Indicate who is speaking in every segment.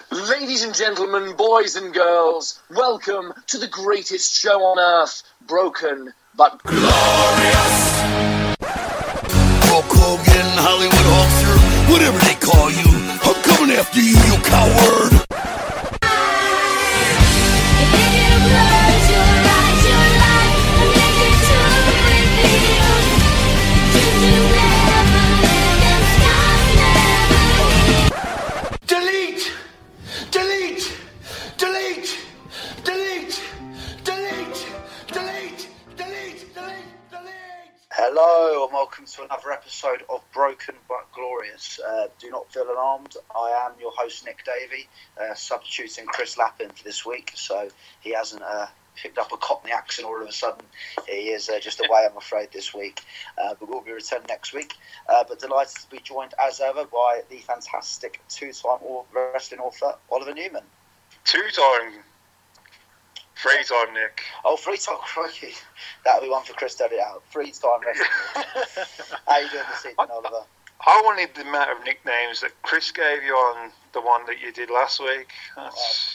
Speaker 1: Ladies and gentlemen, boys and girls, welcome to the greatest show on earth, Broken but Glorious.
Speaker 2: Hulk Hogan, Hollywood Hulkster, whatever they call you, I'm coming after you, you coward!
Speaker 3: Hello and welcome to another episode of Broken but Glorious. Do not feel alarmed. I am your host Nick Davey, substituting Chris Lappin for this week, so he hasn't picked up a Cockney accent all of a sudden. He is just away, I'm afraid, this week, but we'll be returning next week. But delighted to be joined as ever by the fantastic two-time wrestling author Oliver Newman.
Speaker 4: Three-time, Nick.
Speaker 3: Oh, three-time, crikey. That'll be one for Chris to edit out. Three-time wrestling. How you doing this evening, Oliver?
Speaker 4: I wanted the amount of nicknames that Chris gave you on the one that you did last week. That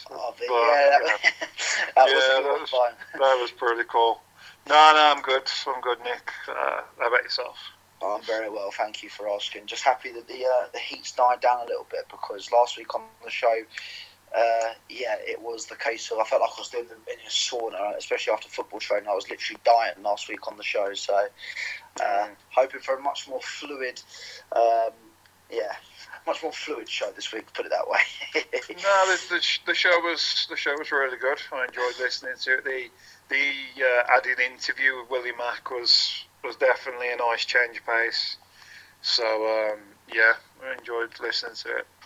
Speaker 4: was pretty cool. No, I'm good. I'm good, Nick. How about yourself?
Speaker 3: Oh, I'm very well, thank you for asking. Just happy that the heat's died down a little bit, because last week on the show, it was the case of I felt like I was doing them in a sauna, especially after football training. I was literally dying last week on the show, so hoping for a much more fluid, show this week. Put it that way.
Speaker 4: No, the show was really good. I enjoyed listening to it. The added interview with Willie Mack was definitely a nice change of pace. So I enjoyed listening to it.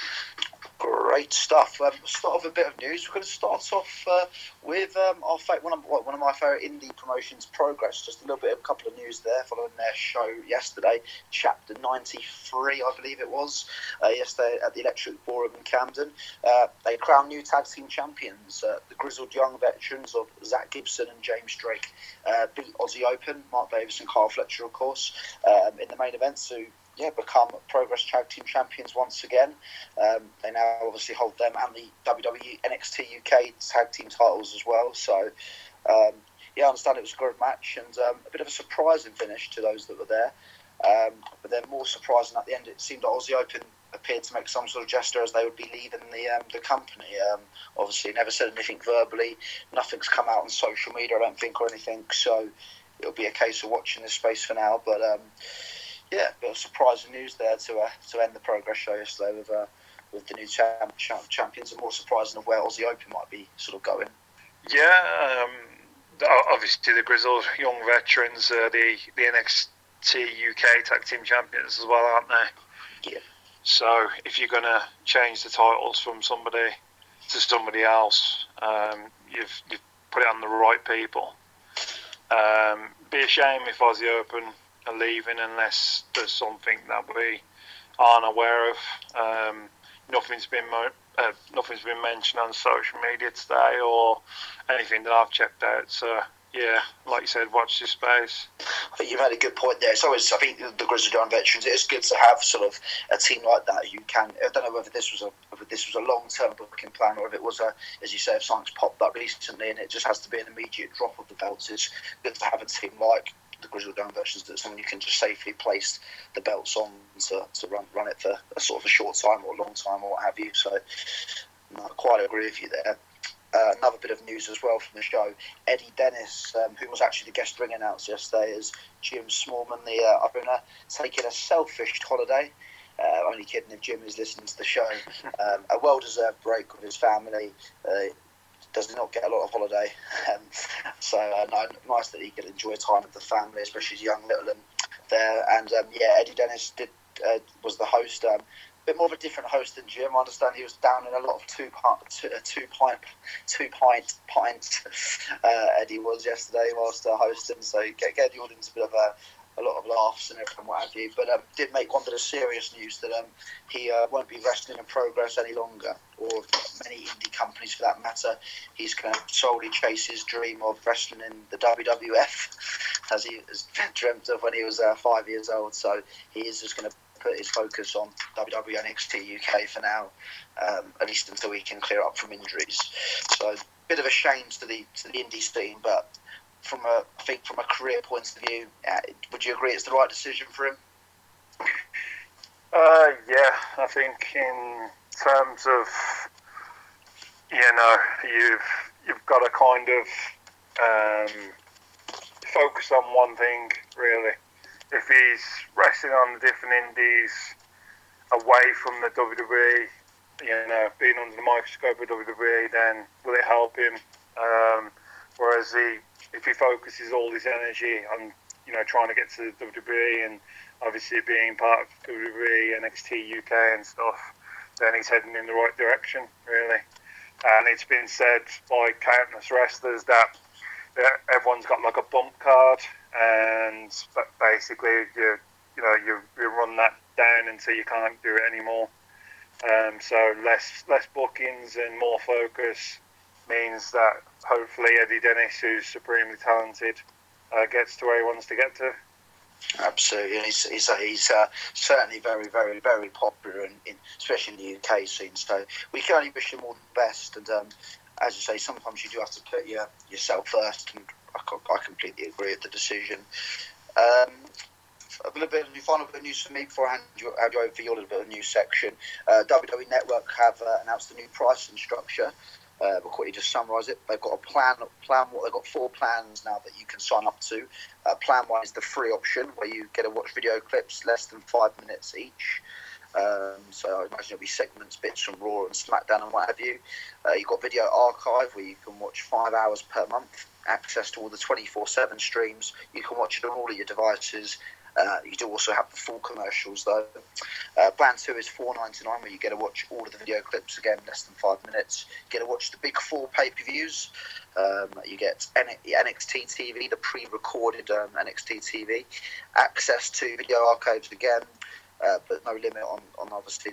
Speaker 3: Great stuff. Start with a bit of news. We're going to start off with one of my favourite indie promotions, Progress. Just a couple of news there following their show yesterday, Chapter 93, I believe it was, yesterday at the Electric Ballroom in Camden. They crowned new tag team champions. The grizzled young veterans of Zach Gibson and James Drake beat Aussie Open, Mark Davis and Carl Fletcher, of course, in the main event to become Progress Tag Team Champions once again. They now obviously hold them and the WWE NXT UK Tag Team titles as well. So, I understand it was a good match and a bit of a surprising finish to those that were there. But then more surprising at the end, it seemed that Aussie Open appeared to make some sort of gesture as they would be leaving the company. Obviously, never said anything verbally. Nothing's come out on social media, I don't think, or anything. So, it'll be a case of watching this space for now. But a bit of surprising news there to end the Progress show yesterday with the new champions, and more surprising of where Aussie Open might be sort of going.
Speaker 4: Yeah, obviously the grizzled young veterans, the NXT UK Tag Team Champions as well, aren't they?
Speaker 3: Yeah.
Speaker 4: So if you're going to change the titles from somebody to somebody else, you've put it on the right people. Be a shame if Aussie Open are leaving unless there's something that we aren't aware of. Nothing's been mentioned on social media today or anything that I've checked out. So like you said, watch this space.
Speaker 3: I think you've had a good point there. It's always, I think, the Grizzled Young Veterans, it's good to have sort of a team like that. You can, I don't know whether this was a long-term booking plan or if it was as you say, if something's popped up recently and it just has to be an immediate drop of the belts. It's good to have a team like the Grizzled Young Veterans, that someone you can just safely place the belts on to run it for a sort of a short time or a long time or what have you. So I quite agree with you there. Another bit of news as well from the show, Eddie Dennis, who was actually the guest ring announcer yesterday, as Jim Smallman, the owner, taking a selfish holiday. Only kidding if Jim is listening to the show. A well-deserved break with his family. Does not get a lot of holiday, so nice that he can enjoy time with the family, especially his young little one there. And Eddie Dennis was the host. Bit more of a different host than Jim. I understand he was down in a lot of two pint. Eddie was yesterday whilst hosting, so get the audience a bit of a lot of laughs and everything, what have you. But did make one bit of serious news that he won't be wrestling in Progress any longer, or many indie companies for that matter. He's going to solely chase his dream of wrestling in the WWF, as he has dreamt of when he was 5 years old. So he is just going to put his focus on WWE NXT UK for now, at least until he can clear up from injuries. So a bit of a shame to the indie scene, but I think from a career point of view, would you agree it's the right decision for him?
Speaker 4: Yeah, I think in terms of, you've got to kind of focus on one thing, really. If he's wrestling on the different indies away from the WWE, being under the microscope of WWE, then will it help him? Whereas if he focuses all his energy on, trying to get to the WWE and obviously being part of WWE, NXT UK and stuff, then he's heading in the right direction, really. And it's been said by countless wrestlers that everyone's got like a bump card, and basically you run that down until you can't do it anymore. So less bookings and more focus means that hopefully Eddie Dennis, who's supremely talented, gets to where he wants to get to.
Speaker 3: Absolutely, and he's certainly very, very, very popular, especially in the UK scene. So we can only wish him all the best. And as you say, sometimes you do have to put yourself first, and I completely agree with the decision. A little bit of final bit of news for me before I hand you over for your little bit of news section. WWE Network have announced a new pricing structure. We'll quickly just summarise it. They've got a plan. They've got 4 plans now that you can sign up to. Plan 1 is the free option, where you get to watch video clips less than 5 minutes each. So I imagine it'll be segments, bits from Raw and SmackDown and what have you. You've got Video Archive, where you can watch 5 hours per month, access to all the 24/7 streams. You can watch it on all of your devices. You do also have the full commercials, though. Plan 2 is $4.99, where you get to watch all of the video clips, again, less than 5 minutes. You get to watch the big 4 pay-per-views. You get NXT TV, the pre-recorded NXT TV. Access to video archives again, but no limit on obviously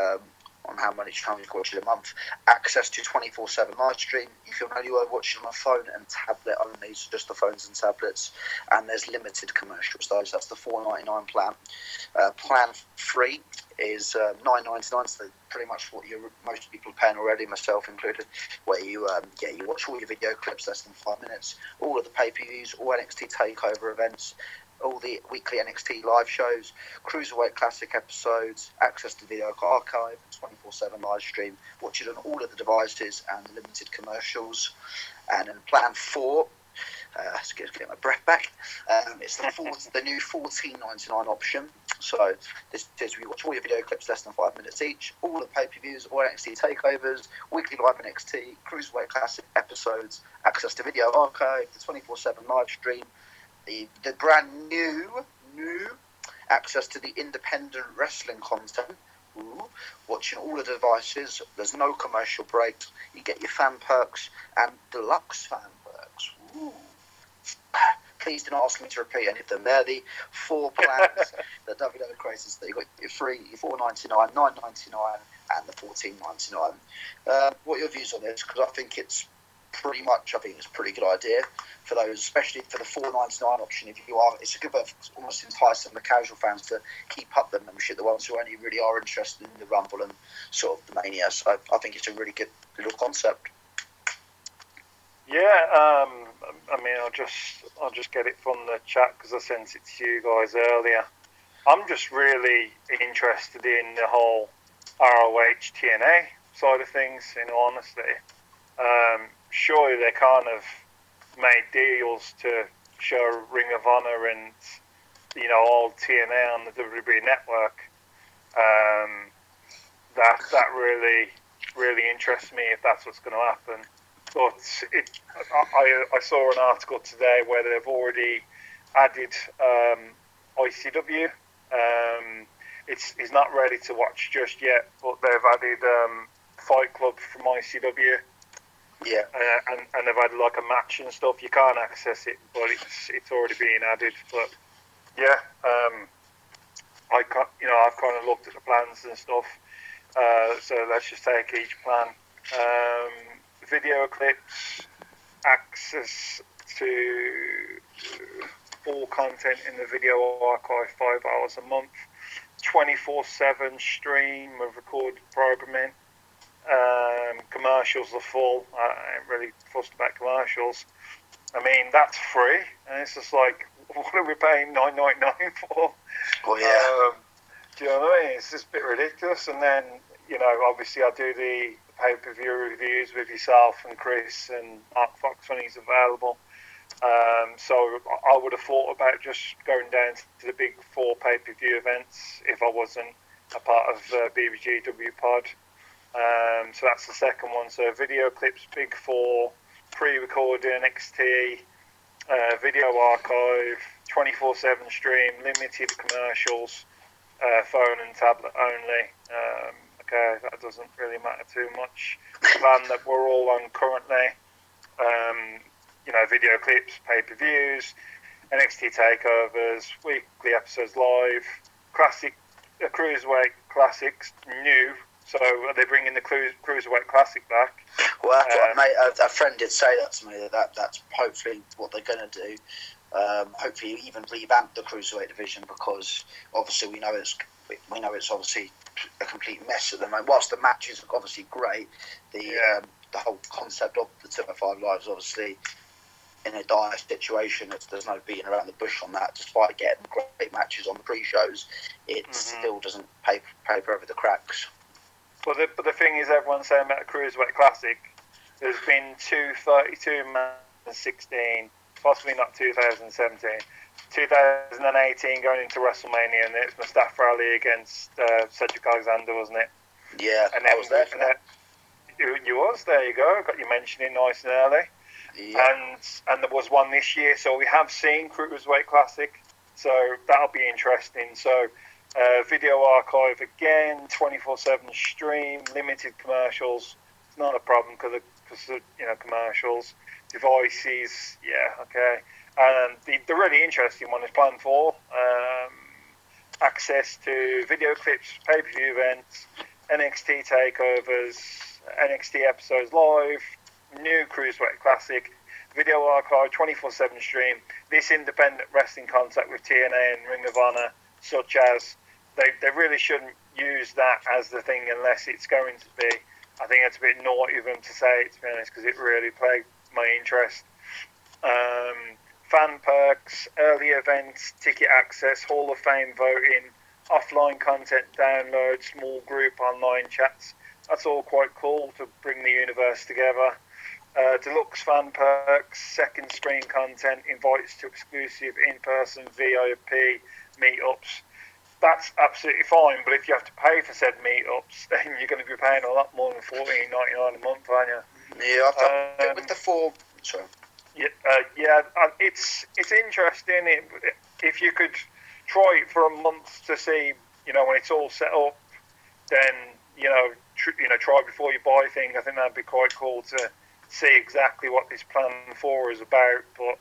Speaker 3: on how many times you can watch it a month. Access to 24/7 live stream. You can only watch it on a phone and tablet only, so just the phones and tablets. And there's limited commercials, though, so that's the $4.99 plan. Plan 3 is $9.99, so pretty much what most people are paying already, myself included, where you watch all your video clips less than 5 minutes, all of the pay-per-views, all NXT TakeOver events, all the weekly NXT live shows, Cruiserweight Classic episodes, access to video archive, 24/7 live stream, watch it on all of the devices, and limited commercials. And then plan 4, let's get my breath back. It's the new $14.99 option. So this says we watch all your video clips less than 5 minutes each, all the pay-per-views, all NXT takeovers, weekly live NXT, Cruiserweight Classic episodes, access to video archive, the 24/7 live stream, the brand new access to the independent wrestling content. Watching all the devices. There's no commercial breaks. You get your fan perks and deluxe fan perks. Please do not ask me to repeat any of them. They're the 4 plans that WWE created. So you got your free, your $4.99, $9.99, and the $14.99. What are your views on this? Because I think it's a pretty good idea for those, especially for the $4.99 option. It's a good way of almost enticing the casual fans to keep up the membership, the ones who only really are interested in the Rumble and sort of the Mania. So I think it's a really good little concept.
Speaker 4: Yeah, I mean, I'll just get it from the chat because I sent it to you guys earlier. I'm just really interested in the whole ROH TNA side of things, in all honesty. Surely they kind of made deals to show Ring of Honor and all TNA on the WWE network. That really interests me if that's what's going to happen. But I saw an article today where they've already added ICW. It's not ready to watch just yet, but they've added Fight Club from ICW.
Speaker 3: Yeah,
Speaker 4: and they've had like a match and stuff. You can't access it, but it's already being added. But yeah, I've kind of looked at the plans and stuff. So let's just take each plan. Video clips, access to all content in the video archive, 5 hours a month. 24/7 stream of recorded programming. Commercials are full. I ain't really fussed about commercials. I mean, that's free, and it's just like, what are we paying $9.99 for?
Speaker 3: Well, yeah.
Speaker 4: Do you know what I mean? It's just a bit ridiculous. And then, obviously I do the pay-per-view reviews with yourself and Chris and Mark Fox when he's available. So I would have thought about just going down to the big 4 pay-per-view events if I wasn't a part of BBGW Pod. So that's the second one. So video clips, big 4, pre-recorded NXT, video archive, 24/7 stream, limited commercials, phone and tablet only. Okay, that doesn't really matter too much. The plan that we're all on currently, video clips, pay-per-views, NXT takeovers, weekly episodes live, cruiserweight classics, new. So are they bringing the cruiserweight classic back?
Speaker 3: Well, mate, a friend did say that to me. That's hopefully what they're going to do. Hopefully, even revamp the cruiserweight division, because obviously we know it's obviously a complete mess at the moment. Whilst the matches are obviously great, the whole concept of the 205 Live is obviously in a dire situation. There's no beating around the bush on that. Despite getting great matches on the pre-shows, it still doesn't paper over the cracks.
Speaker 4: But the thing is, everyone's saying about the Cruiserweight Classic, there's been 232 matches, 16, possibly not 2017, 2018 going into WrestleMania, and it's Mustafa Ali against Cedric Alexander, wasn't it?
Speaker 3: Yeah,
Speaker 4: and then,
Speaker 3: I was there for that.
Speaker 4: You was, there you go, got you mentioning nice and early.
Speaker 3: Yeah.
Speaker 4: And there was one this year, so we have seen Cruiserweight Classic, so that'll be interesting. So video archive again, 24/7 stream, limited commercials. It's not a problem because of commercials, devices. Yeah, okay. And the really interesting one is Plan 4. Access to video clips, pay-per-view events, NXT takeovers, NXT episodes live, new Cruiserweight Classic, video archive, 24/7 stream. This independent wrestling contact with TNA and Ring of Honor, such as they really shouldn't use that as the thing unless it's going to be. I think it's a bit naughty of them to say it, to be honest, because it really plagued my interest. Fan perks, early events, ticket access, Hall of Fame voting, offline content download, small group online chats. That's all quite cool to bring the universe together. Deluxe fan perks, second screen content, invites to exclusive in-person VIP meetups. That's absolutely fine, but if you have to pay for said meetups, then you're going to be paying a lot more than $14.99 a month, aren't you?
Speaker 3: Yeah, I've done with the 4. Sorry.
Speaker 4: Yeah, it's interesting. If you could try it for a month to see, when it's all set up, then try before you buy things. I think that'd be quite cool to see exactly what this Plan 4 is about. But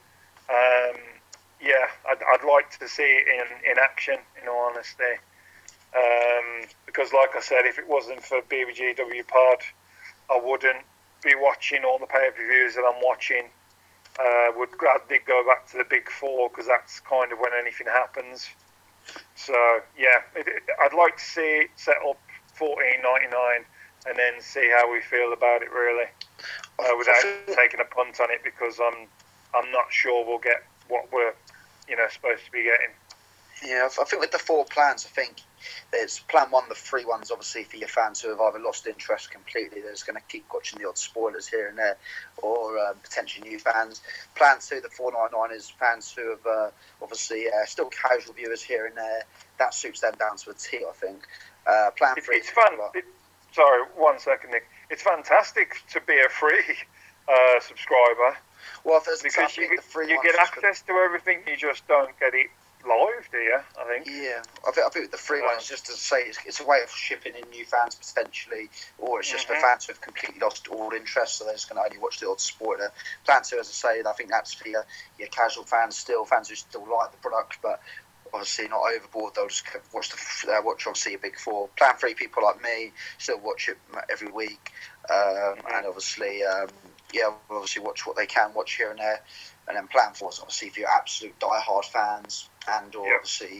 Speaker 4: I'd like to see it in action, in all honesty. Because, like I said, if it wasn't for BBGW Pod, I wouldn't be watching all the pay-per-views that I'm watching. Would gladly go back to the big 4 because that's kind of when anything happens. So yeah, I'd like to see it set up $14.99 and then see how we feel about it really, without taking a punt on it, because I'm not sure we'll get what we're supposed to be getting.
Speaker 3: Yeah, I think with the 4 plans, I think there's Plan 1, the free ones, obviously for your fans who have either lost interest completely, they're just going to keep watching the odd spoilers here and there, or potentially new fans. Plan 2, the $4.99, is fans who have obviously still casual viewers here and there. That suits them down to a T, I think. Plan 3...
Speaker 4: It's fun. Sorry, 1 second, Nick. It's fantastic to be a free subscriber.
Speaker 3: Well,
Speaker 4: because you get access to everything, you just don't get it live, do you? I think.
Speaker 3: Yeah, I think with the free ones, just to say, it's a way of shipping in new fans potentially, or it's just for fans who have completely lost all interest, so they're just going to only watch the odd spoiler. Plan 2, as I say, I think that's for your casual fans, fans who still like the product, but obviously not overboard. They'll just watch obviously a big 4. Plan 3, people like me still watch it every week, and obviously obviously watch what they can watch here and there. And then Plan 4 is obviously for your absolute die-hard fans, and or obviously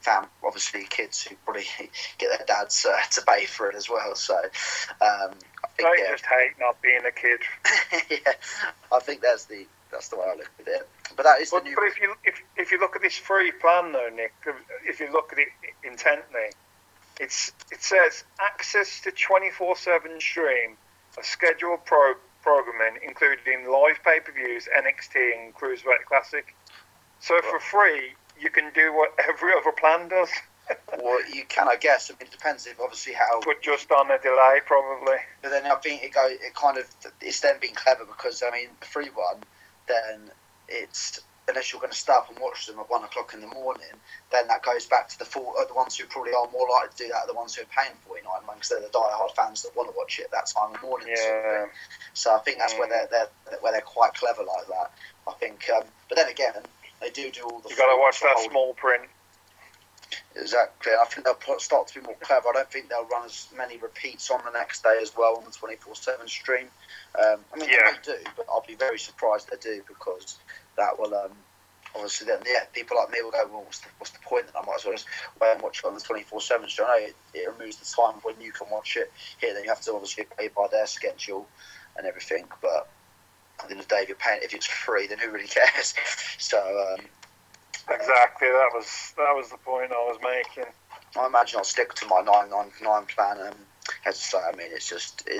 Speaker 3: obviously kids who probably get their dads to pay for it as well. So I think,
Speaker 4: I just hate not being a kid.
Speaker 3: yeah, I think that's the way I look at it. But that is
Speaker 4: But
Speaker 3: the new.
Speaker 4: but if you look at this free plan though, Nick, if you look at it intently, it says access to 24/7 stream of scheduled programming, including live pay-per-views, NXT, and Cruiserweight Classic. So for free, you can do what every other plan does.
Speaker 3: Well, you can, I guess. I mean, it depends if obviously how.
Speaker 4: But just on a delay, probably.
Speaker 3: But then I think it's then being clever because I mean, the free one, then it's unless you're going to stop and watch them at 1 o'clock in the morning, then that goes back to the ones who probably are more likely to do that are the ones who are paying $49 because they're the die-hard fans that want to watch it at that time of the morning.
Speaker 4: Yeah.
Speaker 3: So I think that's where they're quite clever like that. I think, but then again, they do all the.
Speaker 4: You got to watch that small print.
Speaker 3: Exactly. I think they'll start to be more clever. I don't think they'll run as many repeats on the next day as well on the 24/7 stream. I mean, they may do, but I'll be very surprised they do because that will obviously then people like me will go, well, what's the point? Then I might as well just wait and watch it on the 24/7 stream. I know it removes the time when you can watch it here. Then you have to obviously pay by their schedule and everything. But at the end of the day, if you're paying, if it's free, then who really cares? So.
Speaker 4: Exactly, that was the point I was making.
Speaker 3: I imagine I'll stick to my 999 plan. As I say, I mean, it's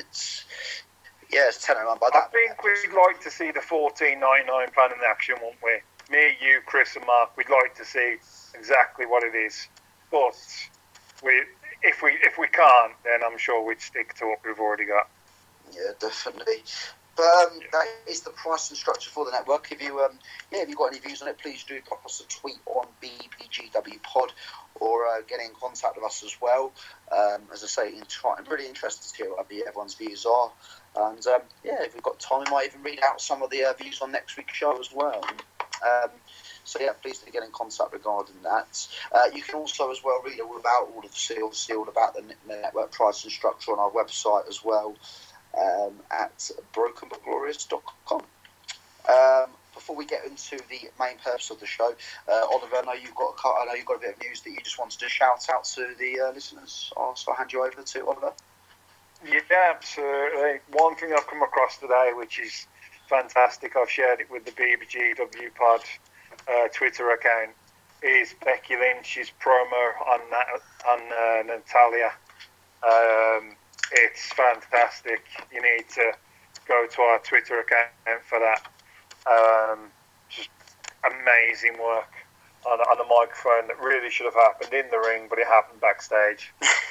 Speaker 3: $10.99. But
Speaker 4: I think we'd like to see the $14.99 plan in action, won't we? Me, you, Chris, and Mark. We'd like to see exactly what it is. But if we can't, then I'm sure we'd stick to what we've already got.
Speaker 3: Yeah, definitely. But that is the pricing structure for the network. If you got any views on it, please do pop us a tweet on BBGW Pod or get in contact with us as well. As I say, I'm really interested to hear what everyone's views are. And if we've got time, we might even read out some of the views on next week's show as well. So please do get in contact regarding that. You can also as well read all about all about the network pricing structure on our website as well. At brokenbutglorious.com. Before we get into the main purpose of the show, Oliver, I know you've got a bit of news that you just wanted to shout out to the listeners. So I'll hand you over to Oliver.
Speaker 4: Yeah, absolutely. One thing I've come across today, which is fantastic, I've shared it with the BBGW Pod Twitter account, is Becky Lynch's promo on Natalia. It's fantastic. You need to go to our Twitter account for that. Just amazing work on a microphone that really should have happened in the ring, but it happened backstage.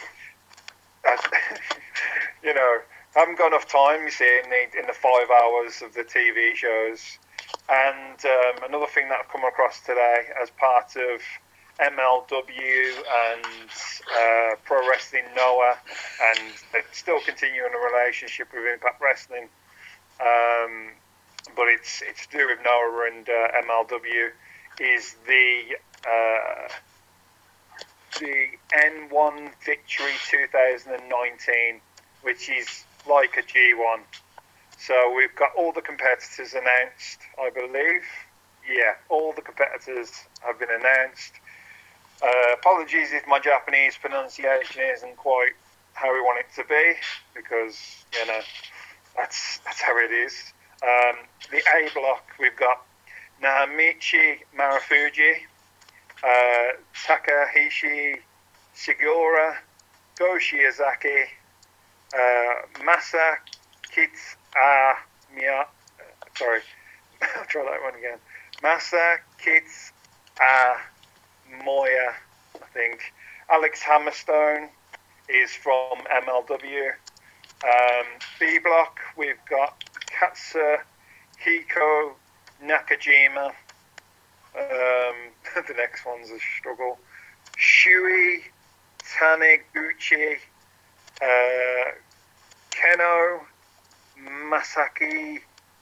Speaker 4: You know, I haven't got enough time, you see, in the 5 hours of the TV shows. And another thing that I've come across today as part of MLW and Pro Wrestling Noah, and they're still continuing a relationship with Impact Wrestling, but it's to do with Noah and MLW, is the N1 Victory 2019, which is like a G1. So we've got all the competitors announced, I believe. Yeah, all the competitors have been announced. Apologies if my Japanese pronunciation isn't quite how we want it to be, because, you know, that's how it is. The A block, we've got Nahamichi Marufuji, Takahashi Shigura, Go Shiozaki, Masa I'll try that one again. Masa Moya, I think. Alex Hammerstone is from MLW. B block, we've got Katsuhiko Nakajima. The next one's a struggle. Shui Taniguchi, Keno Masaki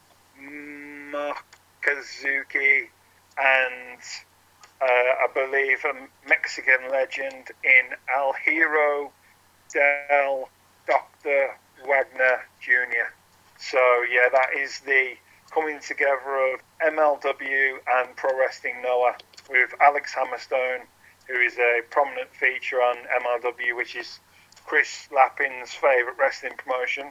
Speaker 4: Makazuki, and I believe a Mexican legend in El Hero del Dr. Wagner Jr. So yeah, that is the coming together of MLW and Pro Wrestling Noah, with Alex Hammerstone, who is a prominent feature on MLW, which is Chris Lappin's favourite wrestling promotion.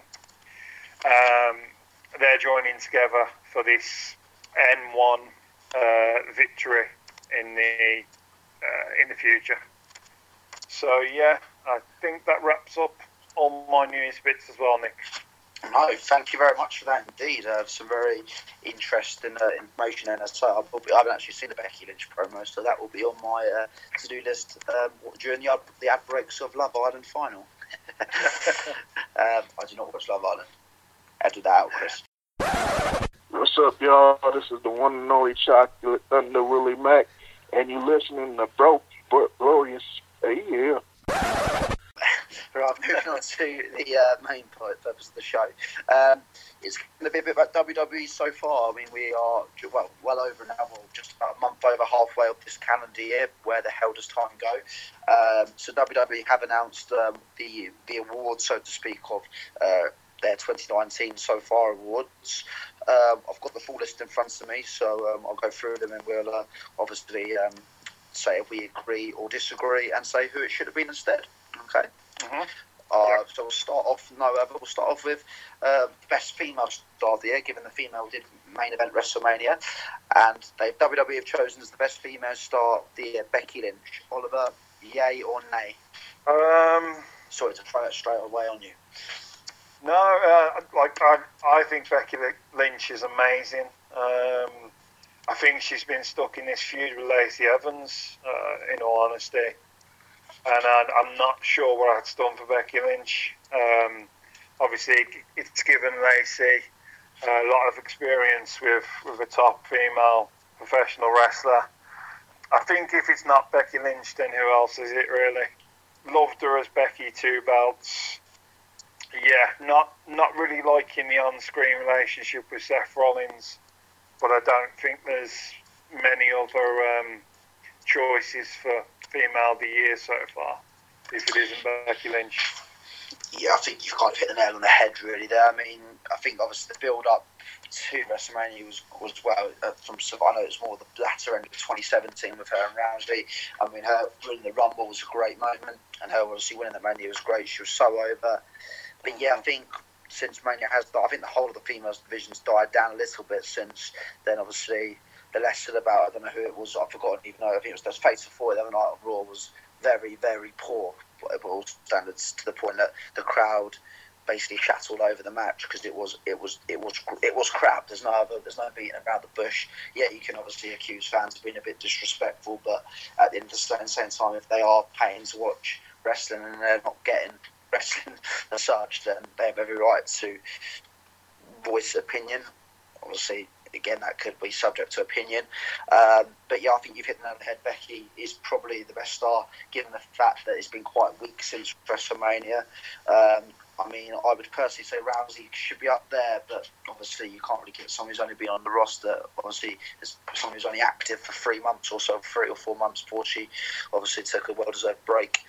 Speaker 4: They're joining together for this N1 victory in the future. So yeah, I think that wraps up all my news bits as well, Nick.
Speaker 3: No, thank you very much for that indeed. Some very interesting information, and as I say, I haven't actually seen the Becky Lynch promo, so that will be on my to-do list during the ad breaks of Love Island final. I do not watch Love Island. Edit that out, Chris.
Speaker 5: What's up, y'all? This is the one and only Chocolate Thunder Willie Mack, and you listening to Glorious. Yeah.
Speaker 3: Right, moving on to the main purpose of the show. It's going to be a bit about WWE so far. I mean, we are well over now, just about a month over halfway of this calendar year. Where the hell does time go? So WWE have announced the awards, so to speak, of their 2019 so far awards. I've got the full list in front of me, so I'll go through them and we'll obviously say if we agree or disagree and say who it should have been instead. Okay.
Speaker 4: Mm-hmm.
Speaker 3: So we'll start off with best female star of the year, given the female did main event WrestleMania, and WWE have chosen as the best female star of the year Becky Lynch. Oliver, yay or nay? Sorry to throw it straight away on you.
Speaker 4: No, I think Becky Lynch is amazing. I think she's been stuck in this feud with Lacey Evans, in all honesty. And I'm not sure what that's done for Becky Lynch. Obviously, it's given Lacey a lot of experience with a top female professional wrestler. I think if it's not Becky Lynch, then who else is it really? Loved her as Becky 2 belts. Yeah, not really liking the on-screen relationship with Seth Rollins, but I don't think there's many other choices for female of the year so far, if it isn't Becky Lynch.
Speaker 3: Yeah, I think you've kind of hit the nail on the head really there. I mean, I think obviously the build-up to WrestleMania was well, I know it's more the latter end of 2017 with her and Rousey. I mean, her winning the Rumble was a great moment, and her obviously winning the Mania was great. She was so over. But yeah, I think since Mania has died, I think the whole of the females division's died down a little bit since then. Obviously, the lesson about, I don't know who it was, I've forgotten even though, I think it was those Fatal 4 the other night on Raw was very, very poor by all standards, to the point that the crowd basically shat all over the match because it was crap. There's no beating about the bush. Yeah, you can obviously accuse fans of being a bit disrespectful, but at the end of the same time, if they are paying to watch wrestling and they're not getting wrestling as such, then they have every right to voice opinion. Obviously, again, that could be subject to opinion. But yeah, I think you've hit the nail on the head. Becky is probably the best star, given the fact that it's been quite weak since WrestleMania. I mean, I would personally say Rousey should be up there, but obviously you can't really get someone who's only been on the roster. Obviously, there's someone who's only active for 3 months or so, 3 or 4 months before she obviously took a well-deserved break.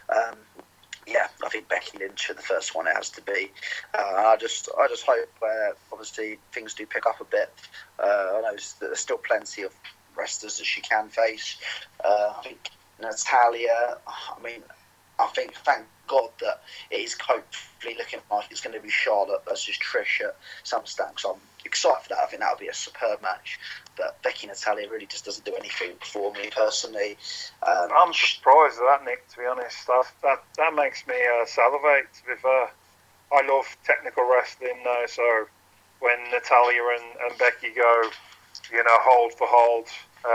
Speaker 3: Yeah, I think Becky Lynch is the first one it has to be. I just hope, obviously, things do pick up a bit. I know there's still plenty of wrestlers that she can face. I think Natalia, I think, thank God that it is hopefully looking like it's going to be Charlotte versus Trish at SummerSlam. So I'm excited for that. I think that'll be a superb match. But Becky Natalia really just doesn't do anything for me personally.
Speaker 4: I'm surprised at that, Nick, to be honest. That makes me salivate. With I love technical wrestling now, so when Natalia and Becky go, hold for hold,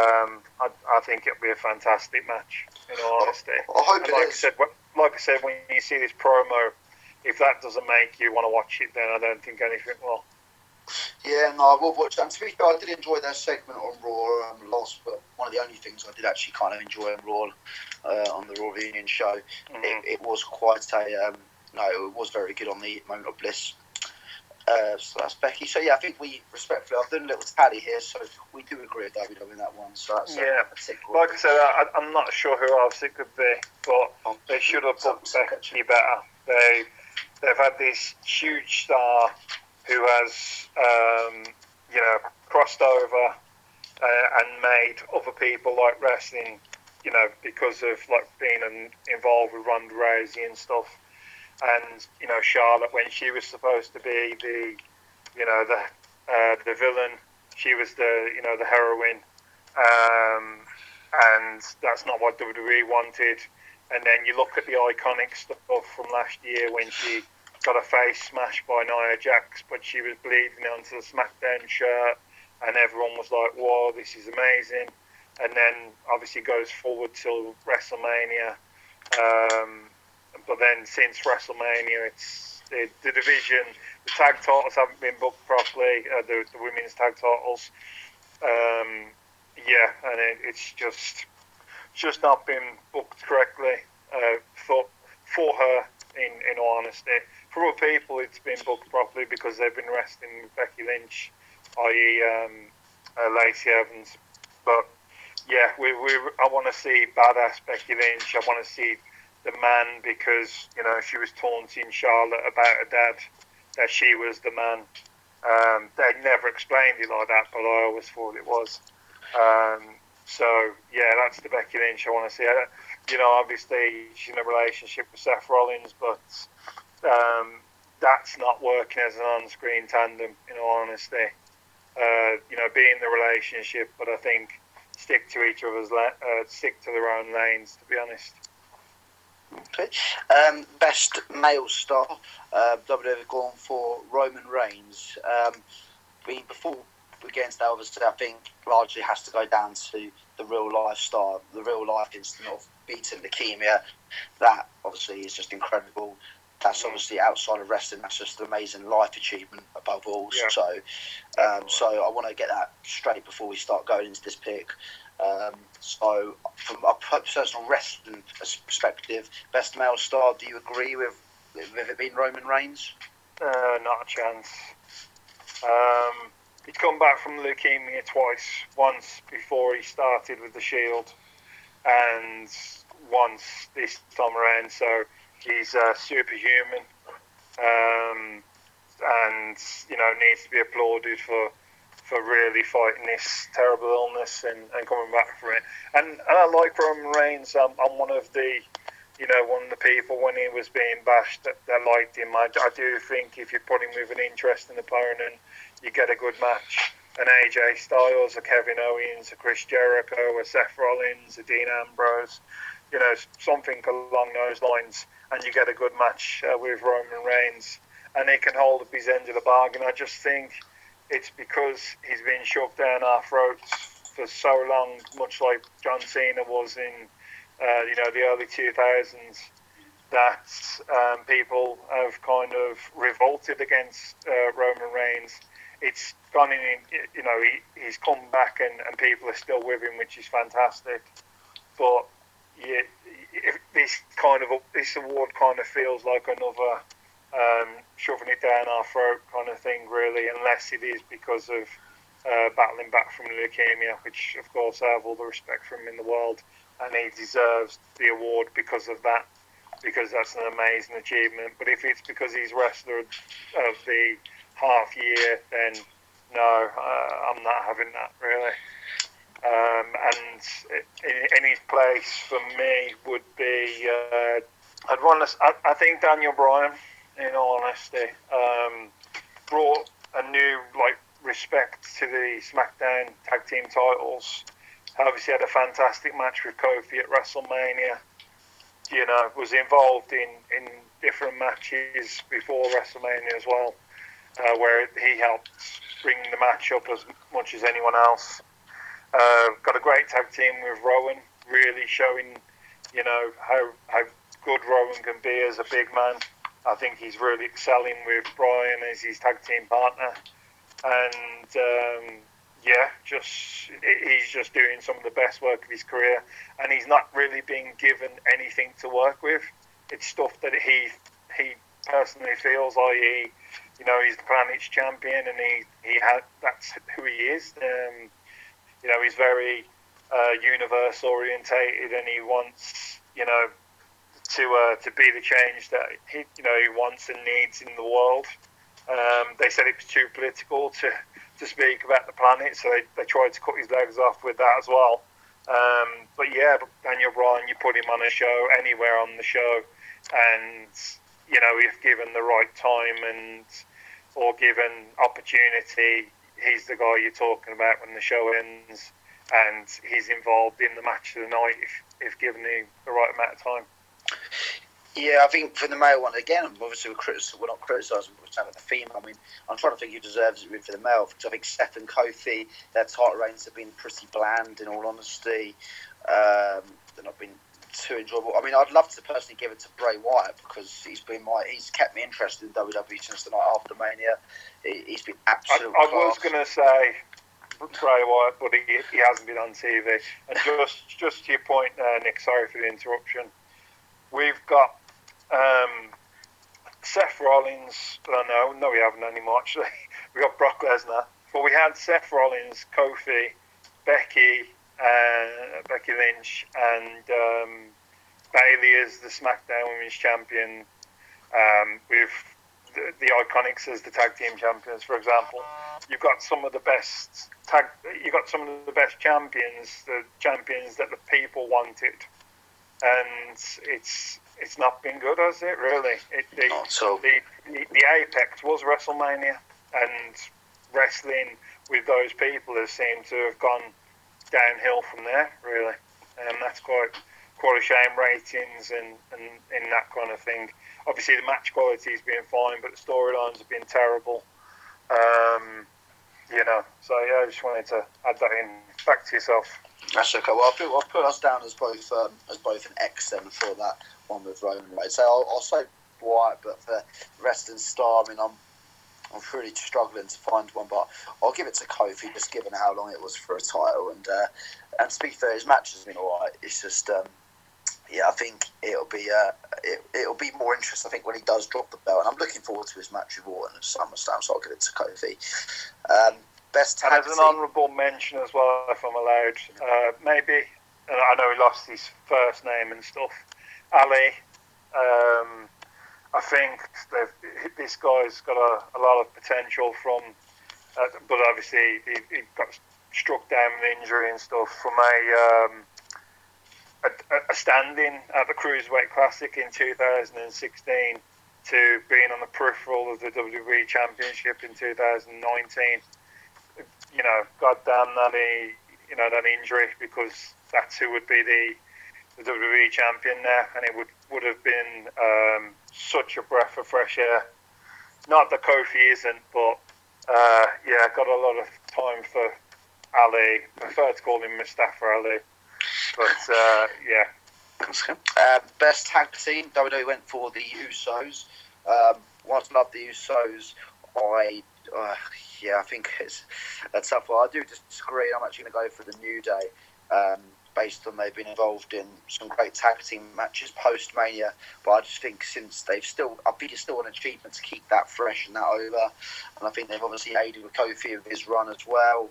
Speaker 4: I think it'll be a fantastic match, in all honesty.
Speaker 3: I hope it is.
Speaker 4: Like I said, when you see this promo, if that doesn't make you want to watch it, then I don't think anything will.
Speaker 3: Yeah, no, I will watch that. And to be fair, I did enjoy their segment on Raw last, but one of the only things I did actually kind of enjoy on Raw, on the Raw Reunion show, it was quite a, it was very good on the Moment of Bliss. So that's Becky. So yeah, I think we respectfully, I've done a little tally here, so we do agree with WWE in that one. So that's
Speaker 4: like I said, I'm not sure who else it could be, but they should have put Becky better. They've had this huge star who has crossed over and made other people like wrestling because of like being involved with Ronda Rousey and stuff, and Charlotte, when she was supposed to be the villain, she was the heroine, and that's not what WWE wanted. And then you look at the iconic stuff from last year when she got her face smashed by Nia Jax, but she was bleeding onto the SmackDown shirt, and everyone was like, "Whoa, this is amazing!" And then obviously goes forward till WrestleMania. But then since WrestleMania, it's the division, the tag titles haven't been booked properly. The women's tag titles, and it's just not been booked correctly for her. In all honesty, for other people, it's been booked properly because they've been resting Becky Lynch, i.e. Lacey Evans. But yeah, I want to see badass Becky Lynch. I want to see the man, because she was taunting Charlotte about her dad, that she was the man. They never explained it like that, but I always thought it was. So yeah, that's the Becky Lynch I want to see. Obviously she's in a relationship with Seth Rollins, but that's not working as an on-screen tandem. In all honesty, be in the relationship, but I think stick to each other's stick to their own lanes. To be honest.
Speaker 3: Okay. Best male star, WWE gone for Roman Reigns. Before we get into that, obviously, I think largely has to go down to the real life star, the real life instant of beating leukemia. That obviously is just incredible. That's obviously outside of wrestling. That's just an amazing life achievement above all. Yeah. So I want to get that straight before we start going into this pick. So from a personal wrestling perspective, best male star, do you agree with it being Roman Reigns?
Speaker 4: Not a chance. He'd come back from leukemia twice. Once before he started with the Shield, and once this time around. So he's superhuman, and needs to be applauded for really fighting this terrible illness and coming back from it. And I like Roman Reigns. I'm one of the people when he was being bashed that liked him. I do think if you put him with an interesting opponent, you get a good match. An AJ Styles, a Kevin Owens, a Chris Jericho, a Seth Rollins, a Dean Ambrose, something along those lines, and you get a good match with Roman Reigns, and he can hold up his end of the bargain. I just think it's because he's been shoved down our throats for so long, much like John Cena was in the early 2000s, that people have kind of revolted against Roman Reigns. It's gone in, he's come back and people are still with him, which is fantastic. But yeah, this award kind of feels like another shoving it down our throat kind of thing, really, unless it is because of battling back from leukemia, which of course I have all the respect for him in the world, and he deserves the award because of that, because that's an amazing achievement. But if it's because he's wrestler of the half year, then no, I'm not having that, really. And in his place for me would be I think Daniel Bryan, in all honesty, brought a new respect to the SmackDown tag team titles. Obviously had a fantastic match with Kofi at WrestleMania. Was involved in different matches before WrestleMania as well, where he helped bring the match up as much as anyone else. Got a great tag team with Rowan, really showing, how good Rowan can be as a big man. I think he's really excelling with Bryan as his tag team partner. And, he's just doing some of the best work of his career. And he's not really being given anything to work with. It's stuff that he personally feels, i.e., he's the planet's champion, and that's who he is. He's very universe orientated, and he wants, to be the change that he wants and needs in the world. They said it was too political to speak about the planet, so they tried to cut his legs off with that as well. But yeah, Daniel Bryan, you put him on a show, anywhere on the show, and if given the right time or given opportunity, he's the guy you're talking about when the show ends, and he's involved in the match of the night if given the right amount of time.
Speaker 3: Yeah, I think for the male one, again, obviously we're not criticising, we're talking about the female. I mean, I'm trying to think who deserves it for the male, because I think Seth and Kofi, their title reigns have been pretty bland, in all honesty. They've not been too enjoyable. I mean, I'd love to personally give it to Bray Wyatt, because he's kept me interested in WWE since the night after Mania. He's been absolute
Speaker 4: I was going to say Bray Wyatt, but he hasn't been on TV. And just to your point, Nick, sorry for the interruption. We've got Seth Rollins. No, we haven't anymore. Actually, we got Brock Lesnar, but we had Seth Rollins, Kofi, Becky Lynch, and Bayley as the SmackDown Women's Champion. With the Iconics as the tag team champions, for example. You've got some of the best champions, the champions that the people wanted. And it's not been good, has it? Really?
Speaker 3: Not so.
Speaker 4: The apex was WrestleMania, and wrestling with those people has seemed to have gone downhill from there. Really, and that's quite a shame. Ratings and that kind of thing. Obviously, the match quality has been fine, but the storylines have been terrible. So yeah, I just wanted to add that in. Back to yourself.
Speaker 3: That's okay. Well, I'll put us down as both an X then for that one with Roman Reigns. So I'll say Wyatt, but for Wrestling Star, I mean, I'm really struggling to find one, but I'll give it to Kofi, just given how long it was for a title. And to be fair, his match has been alright. It's just, I think it'll be more interesting. I think when he does drop the belt, and I'm looking forward to his match with Orton at SummerSlam, so I'll give it to Kofi. Best tag
Speaker 4: and as an honourable mention as well, if I'm allowed, maybe, and I know he lost his first name and stuff, Ali. I think this guy's got a lot of potential from, but obviously he got struck down with injury and stuff from a stand-in at the Cruiserweight Classic in 2016 to being on the peripheral of the WWE Championship in 2019. God damn that injury, because that's who would be the WWE champion now, and it would have been such a breath of fresh air. Not that Kofi isn't, but got a lot of time for Ali. I prefer to call him Mustafa Ali, but
Speaker 3: best tag team, WWE went for the Usos. Whilst I love the Usos, I think it's a tough one. I do disagree. I'm actually going to go for the New Day, based on they've been involved in some great tag team matches post-Mania. But I just think since I think it's still an achievement to keep that fresh and that over. And I think they've obviously aided with Kofi with his run as well.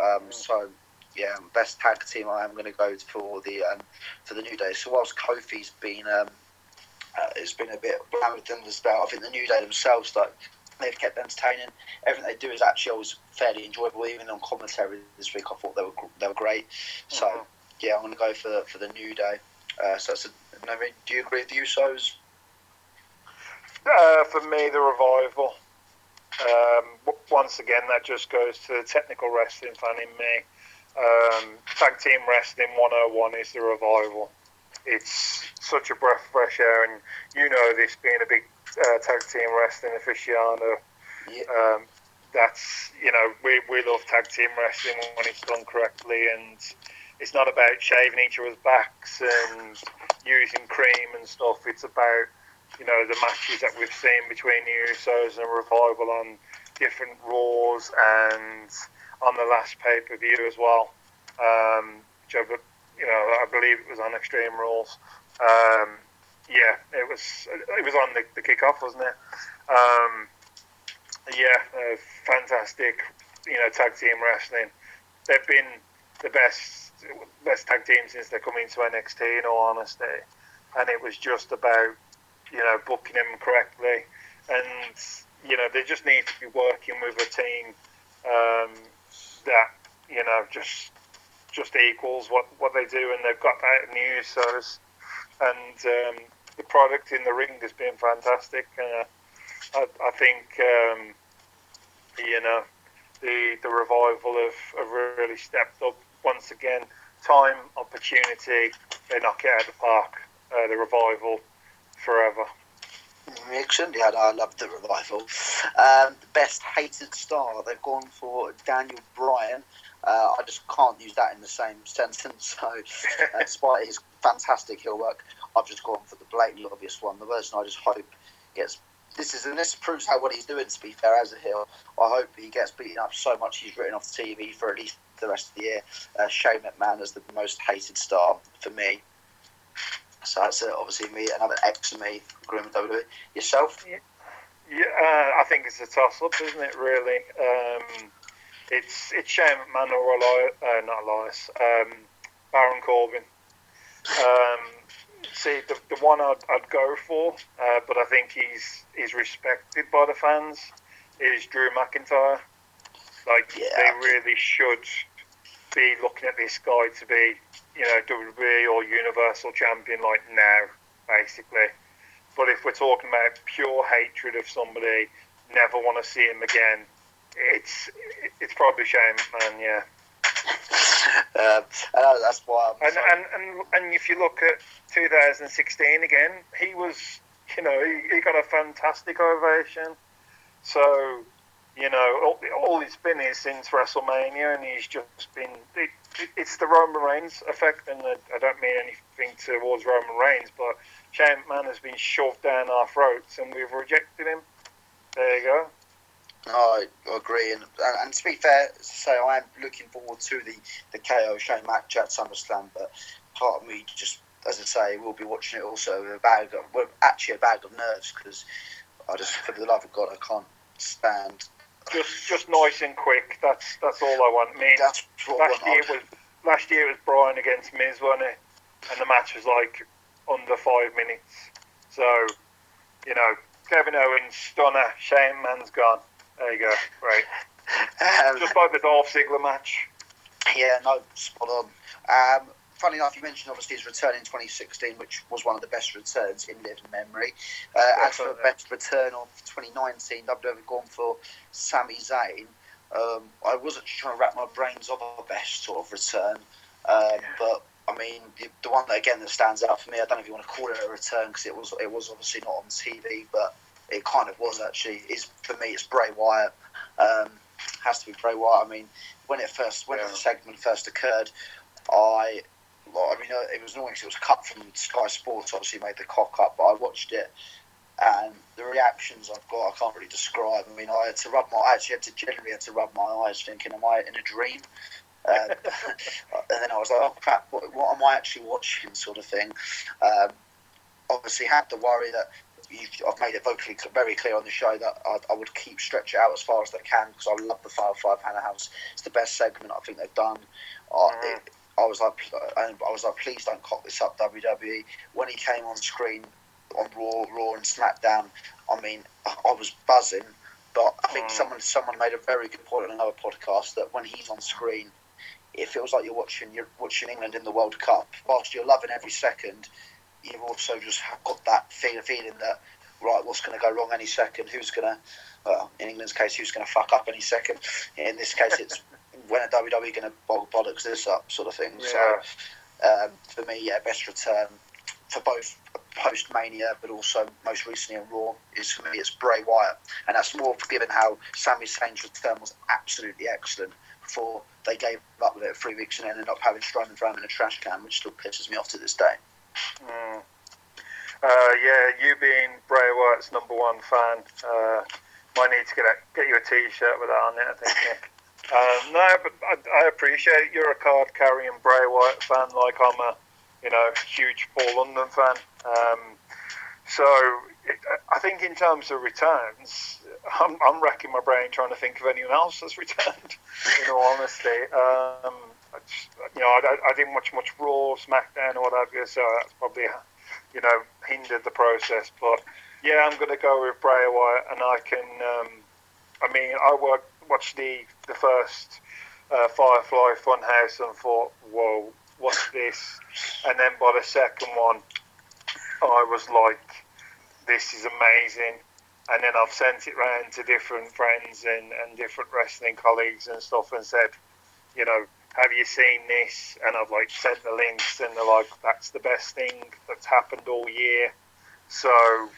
Speaker 3: Best tag team, I am going to go for the New Day. So whilst Kofi's been it's been a bit bland with this belt, I think the New Day themselves, they've kept entertaining. Everything they do is actually always fairly enjoyable. Even on commentary this week, I thought they were great. So I'm going to go for the New Day. Do you agree with the Usos?
Speaker 4: For me, the Revival. Once again, that just goes to the technical wrestling fan in me. Tag team wrestling 101 is the Revival. It's such a breath of fresh air, and this being a big tag team wrestling aficionado.
Speaker 3: Yeah.
Speaker 4: That's we love tag team wrestling when it's done correctly, and it's not about shaving each other's backs and using cream and stuff. It's about the matches that we've seen between the Usos and Revival on different Raws and on the last pay-per-view as well. I believe it was on Extreme Rules. It was on the kickoff, wasn't it? Fantastic. Tag team wrestling. They've been the best tag team since they come into NXT, in all honesty. And it was just about booking them correctly, and they just need to be working with a team that just just equals what they do, and they've got that news source, and the product in the ring has been fantastic. I think the revival have really stepped up once again. Time, opportunity, they knock it out of the park. The revival forever.
Speaker 3: Excellent. Yeah, I love the revival. Best hated star, they've gone for Daniel Bryan. I just can't use that in the same sentence. So, despite his fantastic heel work, I've just gone for the blatantly obvious one. The person I just hope gets. This proves how well he's doing, to be fair, as a heel. I hope he gets beaten up so much he's written off TV for at least the rest of the year. Shane McMahon is the most hated star for me. So that's obviously me, another ex of me, agreeing with WWE. Yourself?
Speaker 4: Yeah, I think it's a toss-up, isn't it, really? It's Shane McMahon or not Elias, Baron Corbin. See, the one I'd go for, but I think he's respected by the fans, is Drew McIntyre. They really should be looking at this guy to be, WWE or Universal Champion now, basically. But if we're talking about pure hatred of somebody, never want to see him again, it's probably Shane McMahon, yeah.
Speaker 3: That's why.
Speaker 4: And if you look at 2016 again, he was, he got a fantastic ovation. So, all it's been is since WrestleMania, and he's just been. It's the Roman Reigns effect, and I don't mean anything towards Roman Reigns, but Shane McMahon has been shoved down our throats, and we've rejected him. There you go.
Speaker 3: I agree, and to be fair, I am looking forward to the KO Shane match at SummerSlam, but part of me just, as I say, will be watching it also with a bag of nerves, because I just, for the love of God, I can't stand.
Speaker 4: Just nice and quick. That's all I want. I mean,
Speaker 3: that's
Speaker 4: last year it was Bryan against Miz, wasn't it? And the match was under 5 minutes. So, Kevin Owens, stunner. Shane McMahon's gone. There you go. Great. Just like the Dolph Ziggler match.
Speaker 3: Yeah, no, spot on. Funny enough, you mentioned obviously his return in 2016, which was one of the best returns in living memory. As for the best return of 2019, WWE gone for Sami Zayn. I was actually trying to wrap my brains on a best sort of return, but I mean the one that stands out for me, I don't know if you want to call it a return, because it was obviously not on TV, but it kind of was actually. For me, it's Bray Wyatt. Has to be Bray Wyatt. I mean, when the segment first occurred, it was annoying because it was cut from Sky Sports, obviously made the cock up, but I watched it, and the reactions I've got, I can't really describe. I mean, I generally had to rub my eyes thinking, am I in a dream? And then I was like, oh crap, what am I actually watching, sort of thing. Obviously had to worry that I've made it very clear on the show that I would keep Stretch It Out as far as they can, because I love the 5-5 Hannah House. It's the best segment I think they've done. I was like, please don't cock this up, WWE. When he came on screen on Raw and SmackDown, I mean, I was buzzing. But I think someone made a very good point on another podcast that when he's on screen, it feels like you're watching England in the World Cup. Whilst you're loving every second, you've also just got that feeling that, right, what's going to go wrong any second? Who's going to, in England's case, who's going to fuck up any second? In this case, it's when are WWE going to bollocks this up, sort of thing. Yeah. So, for me, best return for both post-Mania, but also most recently on Raw, it's Bray Wyatt. And that's more given how Sami Zayn's return was absolutely excellent before they gave up with it 3 weeks and ended up having Strowman thrown in a trash can, which still pisses me off to this day.
Speaker 4: You being Bray Wyatt's number one fan, might need to get you a T-shirt with that on it, I think, Nick. No, but I appreciate it. You're a card-carrying Bray Wyatt fan, like I'm a huge Paul London fan. So I think in terms of returns, I'm racking my brain trying to think of anyone else that's returned. In all honesty, I didn't watch much Raw, SmackDown, or what have you, so that's probably hindered the process. But yeah, I'm going to go with Bray Wyatt, and I can. I watched the first Firefly Funhouse and thought, whoa, what's this? And then by the second one, I was like, this is amazing. And then I've sent it round to different friends and different wrestling colleagues and stuff and said, you know, have you seen this? And I've like sent the links and they're like, that's the best thing that's happened all year. So,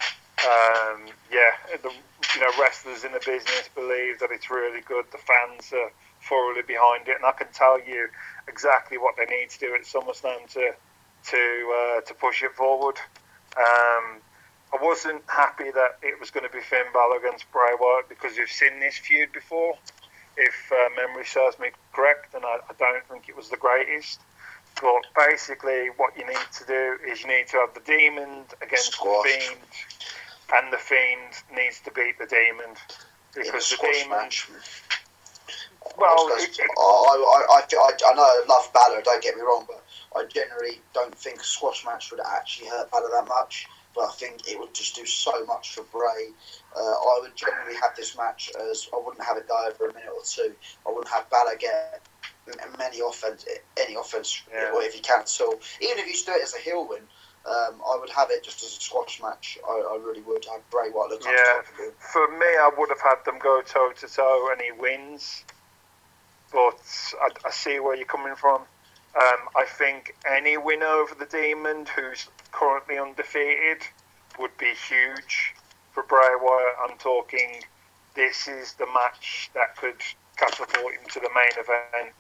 Speaker 4: wrestlers in the business believe that it's really good. The fans are thoroughly behind it, and I can tell you exactly what they need to do at SummerSlam to push it forward. I wasn't happy that it was going to be Finn Balor against Bray Wyatt because we've seen this feud before, if memory serves me correct, and I don't think it was the greatest. But basically what you need to do is you need to have the Demon against the Fiend, and the Fiend needs to beat the Demon. Because the Demon... match. Well,
Speaker 3: I know I love Balor, don't get me wrong, but I generally don't think a squash match would actually hurt Balor that much. But I think it would just do so much for Bray. I would generally have this match as I wouldn't have it go over a minute or two. I wouldn't have Balor get any offense, or if he can at all. Even if you do it as a heel win, I would have it just as a squash match. I really would. I'd have Bray Wyatt look unstoppable.
Speaker 4: For me, I would have had them go toe to toe and he wins. But I see where you're coming from. I think any win over the Demon, who's currently undefeated, would be huge for Bray Wyatt. I'm talking, this is the match that could catapult him to the main event.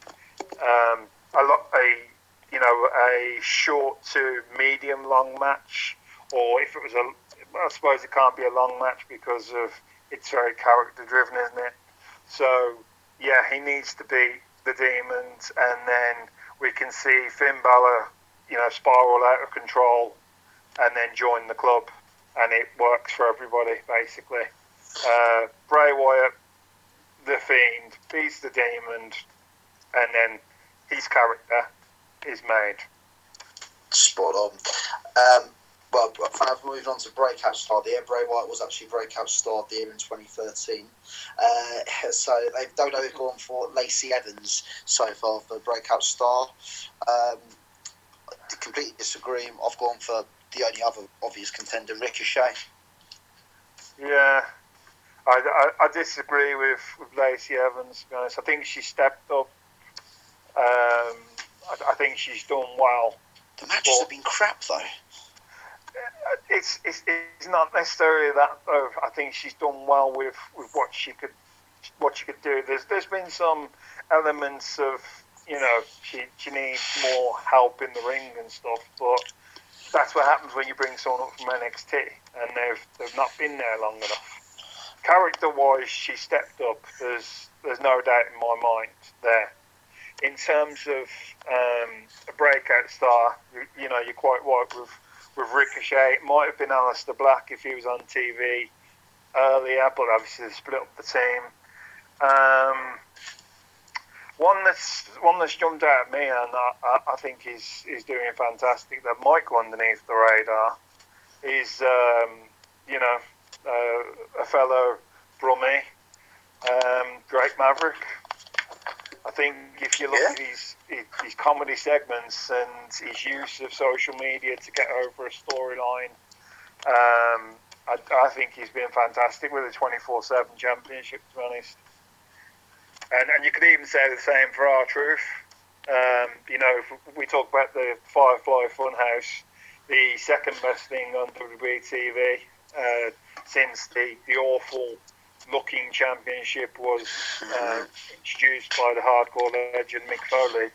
Speaker 4: A short to medium long match, or if it was I suppose it can't be a long match because of it's very character driven, isn't it? So yeah, he needs to beat the Demons, and then we can see Finn Balor, spiral out of control, and then join the club, and it works for everybody basically. Bray Wyatt, the Fiend, beats the Demon, and then his character is made.
Speaker 3: Spot on. Well, I've moved on to Breakout Star of the Year. Bray Wyatt was actually Breakout Star of the Year in 2013. So they've gone for Lacey Evans so far for Breakout Star. I completely disagree. I've gone for the only other obvious contender, Ricochet.
Speaker 4: Yeah, I disagree with Lacey Evans, to be honest. I think she stepped up. I think she's done well.
Speaker 3: The matches have been crap, though.
Speaker 4: It's not necessarily that, though. I think she's done well with what she could do. There's been some elements of, she needs more help in the ring and stuff, but that's what happens when you bring someone up from NXT and they've not been there long enough. Character-wise, she stepped up. There's no doubt in my mind there. In terms of a breakout star, you're quite right with Ricochet. It might have been Aleister Black if he was on TV earlier, but obviously they split up the team. One that's jumped out at me, and I think is doing fantastic, that might go underneath the radar, is a fellow Brummie, Drake Maverick. I think if you look at his comedy segments and his use of social media to get over a storyline, I think he's been fantastic with the 24/7 championship, to be honest. And you could even say the same for R-Truth. If we talk about the Firefly Funhouse, the second best thing on WWE TV since the awful looking championship was introduced by the hardcore legend Mick Foley,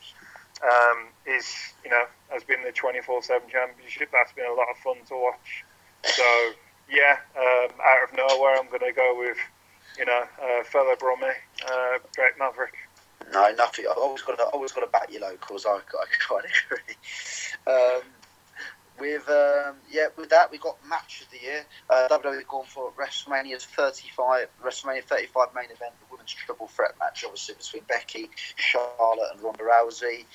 Speaker 4: has been the 24/7 championship. That's been a lot of fun to watch. So out of nowhere, I'm going to go with fellow Brummie, Drake Maverick.
Speaker 3: No, nothing. I've always got to back your locals. I quite agree. With that, we got match of the year. WWE gone for WrestleMania 35 main event, the women's triple threat match, obviously between Becky, Charlotte, and Ronda Rousey.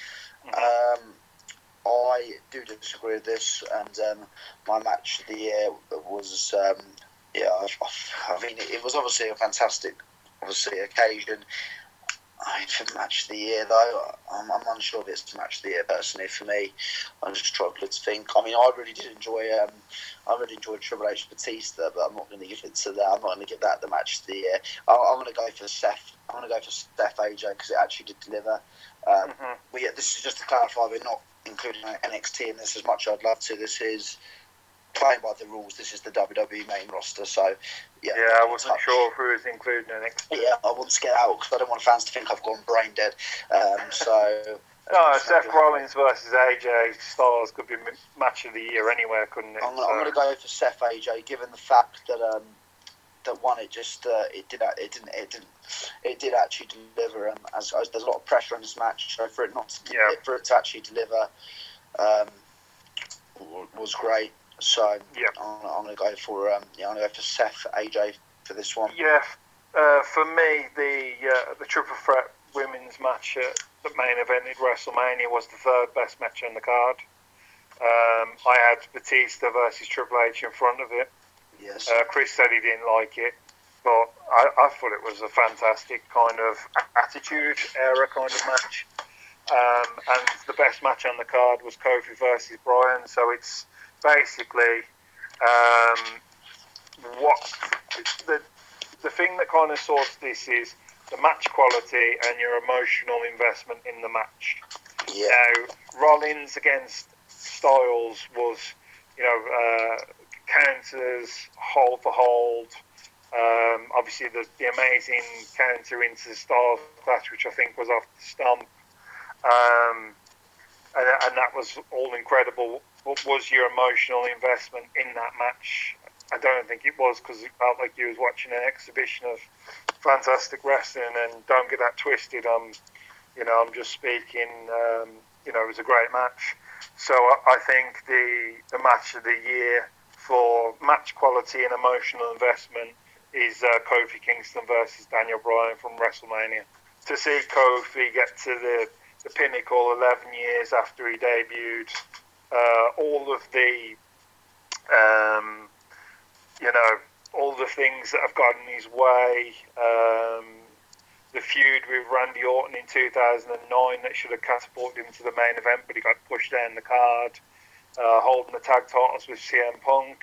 Speaker 3: I do disagree with this, and my match of the year was it was obviously a fantastic occasion. I think match of the year though, I'm unsure if it's match of the year personally for me. I'm just struggling to think. I mean, I really enjoyed Triple H Batista, but I'm not going to give it to that. I'm not going to give that the match of the year. I'm going to go for Seth. I'm going to go for Seth AJ because it actually did deliver. But yeah, this is just to clarify, we're not including NXT in this as much as I'd love to. This is playing by the rules. This is the WWE main roster, so yeah.
Speaker 4: I wasn't sure if we was including NXT.
Speaker 3: Yeah, I want to get out because I don't want fans to think I've gone brain dead.
Speaker 4: No, Seth Rollins versus AJ Styles could be match of the year anywhere, couldn't it?
Speaker 3: I'm going to go for Seth AJ, given the fact that that one, it did actually deliver. As there's a lot of pressure on this match, so for it to actually deliver was great. So I'm going to go for Seth AJ for this one.
Speaker 4: Yeah, for me the triple threat women's match that main evented WrestleMania was the third best match on the card. I had Batista versus Triple H in front of it.
Speaker 3: Yes.
Speaker 4: Chris said he didn't like it, but I thought it was a fantastic kind of attitude era kind of match. And the best match on the card was Kofi versus Bryan. So it's basically what the thing that kind of sorts this is the match quality and your emotional investment in the match.
Speaker 3: Yeah.
Speaker 4: Now, Rollins against Styles was, counters, hold for hold. Obviously, the amazing counter into Styles Clash, which I think was off the stump. And that was all incredible. What was your emotional investment in that match? I don't think it was, because it felt like you was watching an exhibition of fantastic wrestling. And don't get that twisted. I'm just speaking. It was a great match. So I think the match of the year for match quality and emotional investment is Kofi Kingston versus Daniel Bryan from WrestleMania. To see Kofi get to the pinnacle 11 years after he debuted, all of the all the things that have gotten his way, the feud with Randy Orton in 2009 that should have catapulted him to the main event, but he got pushed down the card, holding the tag titles with CM Punk,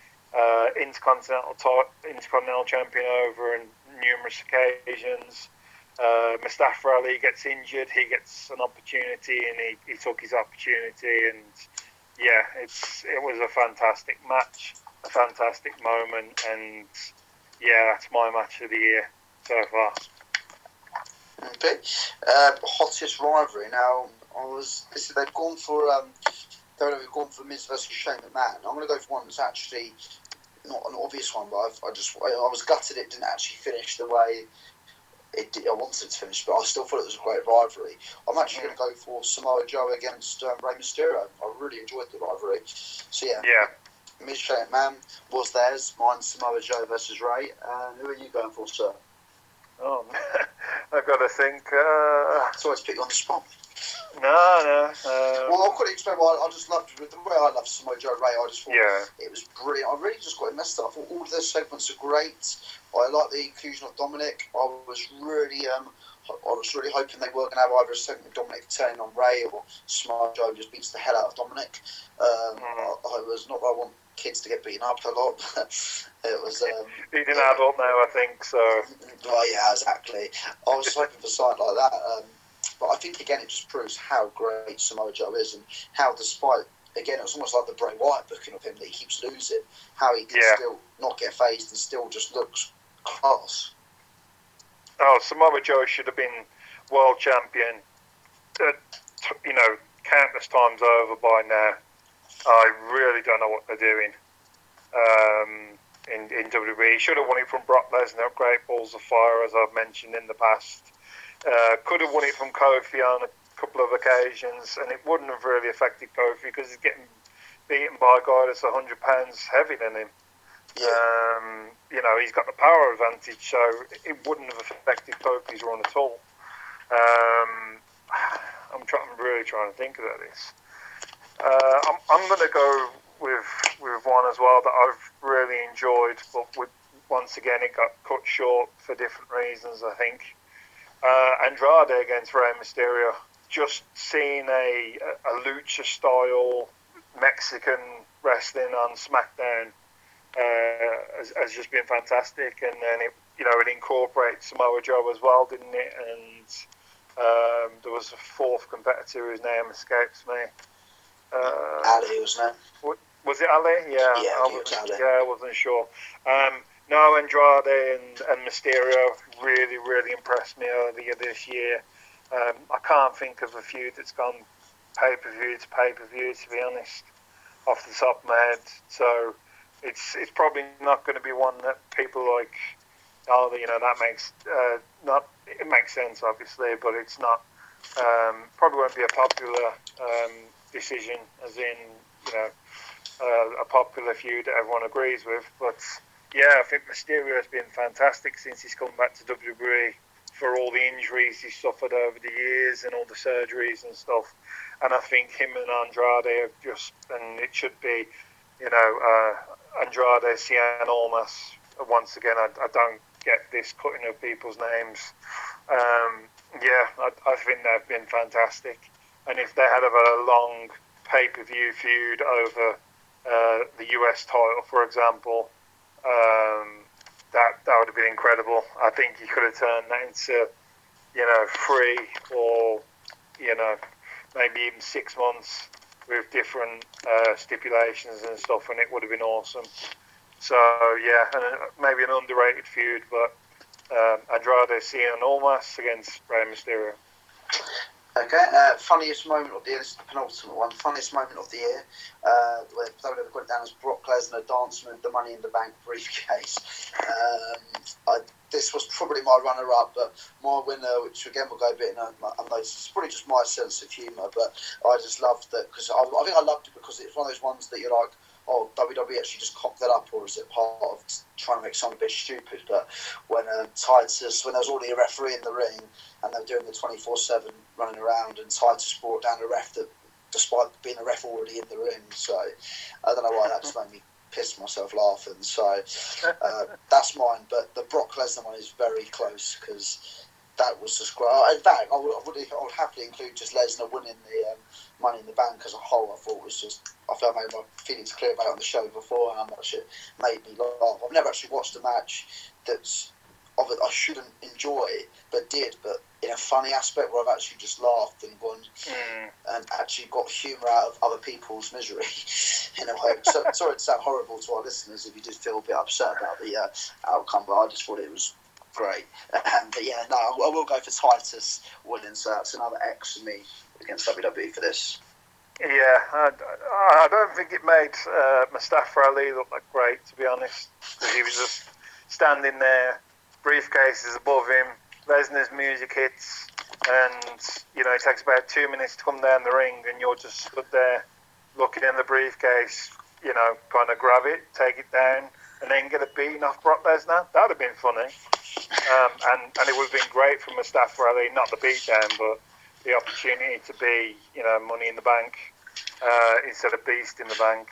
Speaker 4: Intercontinental champion over in numerous occasions. Mustafa Ali gets injured, he gets an opportunity, and he took his opportunity, and it was a fantastic match, a fantastic moment, and that's my match of the year so far.
Speaker 3: Okay, hottest rivalry. Now, they've gone for Miz versus Shane McMahon. I'm going to go for one that's actually not an obvious one, but I was gutted it didn't actually finish the way I wanted it to finish, but I still thought it was a great rivalry. I'm actually going to go for Samoa Joe against Rey Mysterio. I really enjoyed the rivalry. So Miz Shane McMahon was theirs. Mine's Samoa Joe versus Rey. Who are you going for, sir?
Speaker 4: Oh, I've got to think.
Speaker 3: So I just put you on the spot.
Speaker 4: No.
Speaker 3: Well, I couldn't explain why. I just loved the way I loved Samoa Joe Rey. I just thought it was brilliant. I really just got it messed up. I thought all of their segments are great. I like the inclusion of Dominic. I was really hoping they were going to have either a segment of Dominic turning on Rey or Samoa Joe just beats the hell out of Dominic. I was not that I want kids to get beaten up a lot, but it was.
Speaker 4: He's an adult now, I think. So.
Speaker 3: Oh yeah, exactly. I was hoping for something like that. But I think, again, it just proves how great Samoa Joe is and how, despite, again, it was almost like the Bray Wyatt booking of him that he keeps losing, how he can still not get phased and still just looks class.
Speaker 4: Oh, Samoa Joe should have been world champion, countless times over by now. I really don't know what they're doing in WWE. He should have won it from Brock Lesnar at Great Balls of Fire, as I've mentioned in the past. Could have won it from Kofi on a couple of occasions, and it wouldn't have really affected Kofi because he's getting beaten by a guy that's 100 pounds heavier than him. He's got the power advantage, so it wouldn't have affected Kofi's run at all. I'm really trying to think about this. I'm going to go with one as well that I've really enjoyed, but once again it got cut short for different reasons, I think. Andrade against Rey Mysterio. Just seeing a lucha style Mexican wrestling on SmackDown has just been fantastic, and then it incorporates Samoa Joe as well, didn't it? And there was a fourth competitor whose name escapes me.
Speaker 3: Ali, wasn't it?
Speaker 4: Was it Ali? Yeah, I wasn't sure. No, Andrade and Mysterio really impressed me earlier this year. I can't think of a feud that's gone pay-per-view to pay-per-view, to be honest, off the top of my head. So it's probably not going to be one that people like, that makes it makes sense, obviously, but it's not, probably won't be a popular decision, as in, a popular feud that everyone agrees with. But yeah, I think Mysterio has been fantastic since he's come back to WWE, for all the injuries he's suffered over the years and all the surgeries and stuff. And I think him and Andrade have just, and it should be, Andrade, Cien Almas. Once again, I don't get this cutting of people's names. I think they've been fantastic. And if they had a long pay-per-view feud over the US title, for example, that would have been incredible. I think he could have turned that into, 3 or, maybe even 6 months with different stipulations and stuff, and it would have been awesome. So, yeah, and maybe an underrated feud, but Andrade Cien Almas against Rey Mysterio.
Speaker 3: Okay, funniest moment of the year, this is the penultimate one, funniest moment of the year, where WWE got it down as Brock Lesnar dancing with the Money in the Bank briefcase. This was probably my runner-up, but my winner, which again will go a bit unnoticed, it's probably just my sense of humour, but I just loved it, because I think I loved it because it's one of those ones that you're like, oh, WWE actually just cocked that up, or is it part of trying to make someone a bit stupid? But when Titus, when there was already a referee in the ring, and they were doing the 24/7 running around, and Titus brought down a ref that, despite being a ref already in the ring, so I don't know why that just made me piss myself laughing. So that's mine. But the Brock Lesnar one is very close, because that was just great. In fact, I would happily include just Lesnar winning the Money in the Bank as a whole. I thought it was just, I felt I made my feelings clear about it on the show before, and how much it made me laugh. I've never actually watched a match that's of it I shouldn't enjoy, but did, but in a funny aspect where I've actually just laughed and gone and actually got humour out of other people's misery in a way. So, sorry to sound horrible to our listeners if you did feel a bit upset about the outcome, but I just thought it was great. But yeah, no, I will go for Titus winning, so that's another X for me against WWE for this.
Speaker 4: Yeah, I don't think it made Mustafa Ali look like great, to be honest. He was just standing there, briefcase is above him, Lesnar's music hits, and it takes about 2 minutes to come down the ring, and you're just stood there looking in the briefcase, kind of grab it, take it down, and then get a beating off Brock Lesnar. That would have been funny. And it would have been great for Mustafa Ali, not the beatdown, but the opportunity to be, Money in the Bank instead of Beast in the Bank.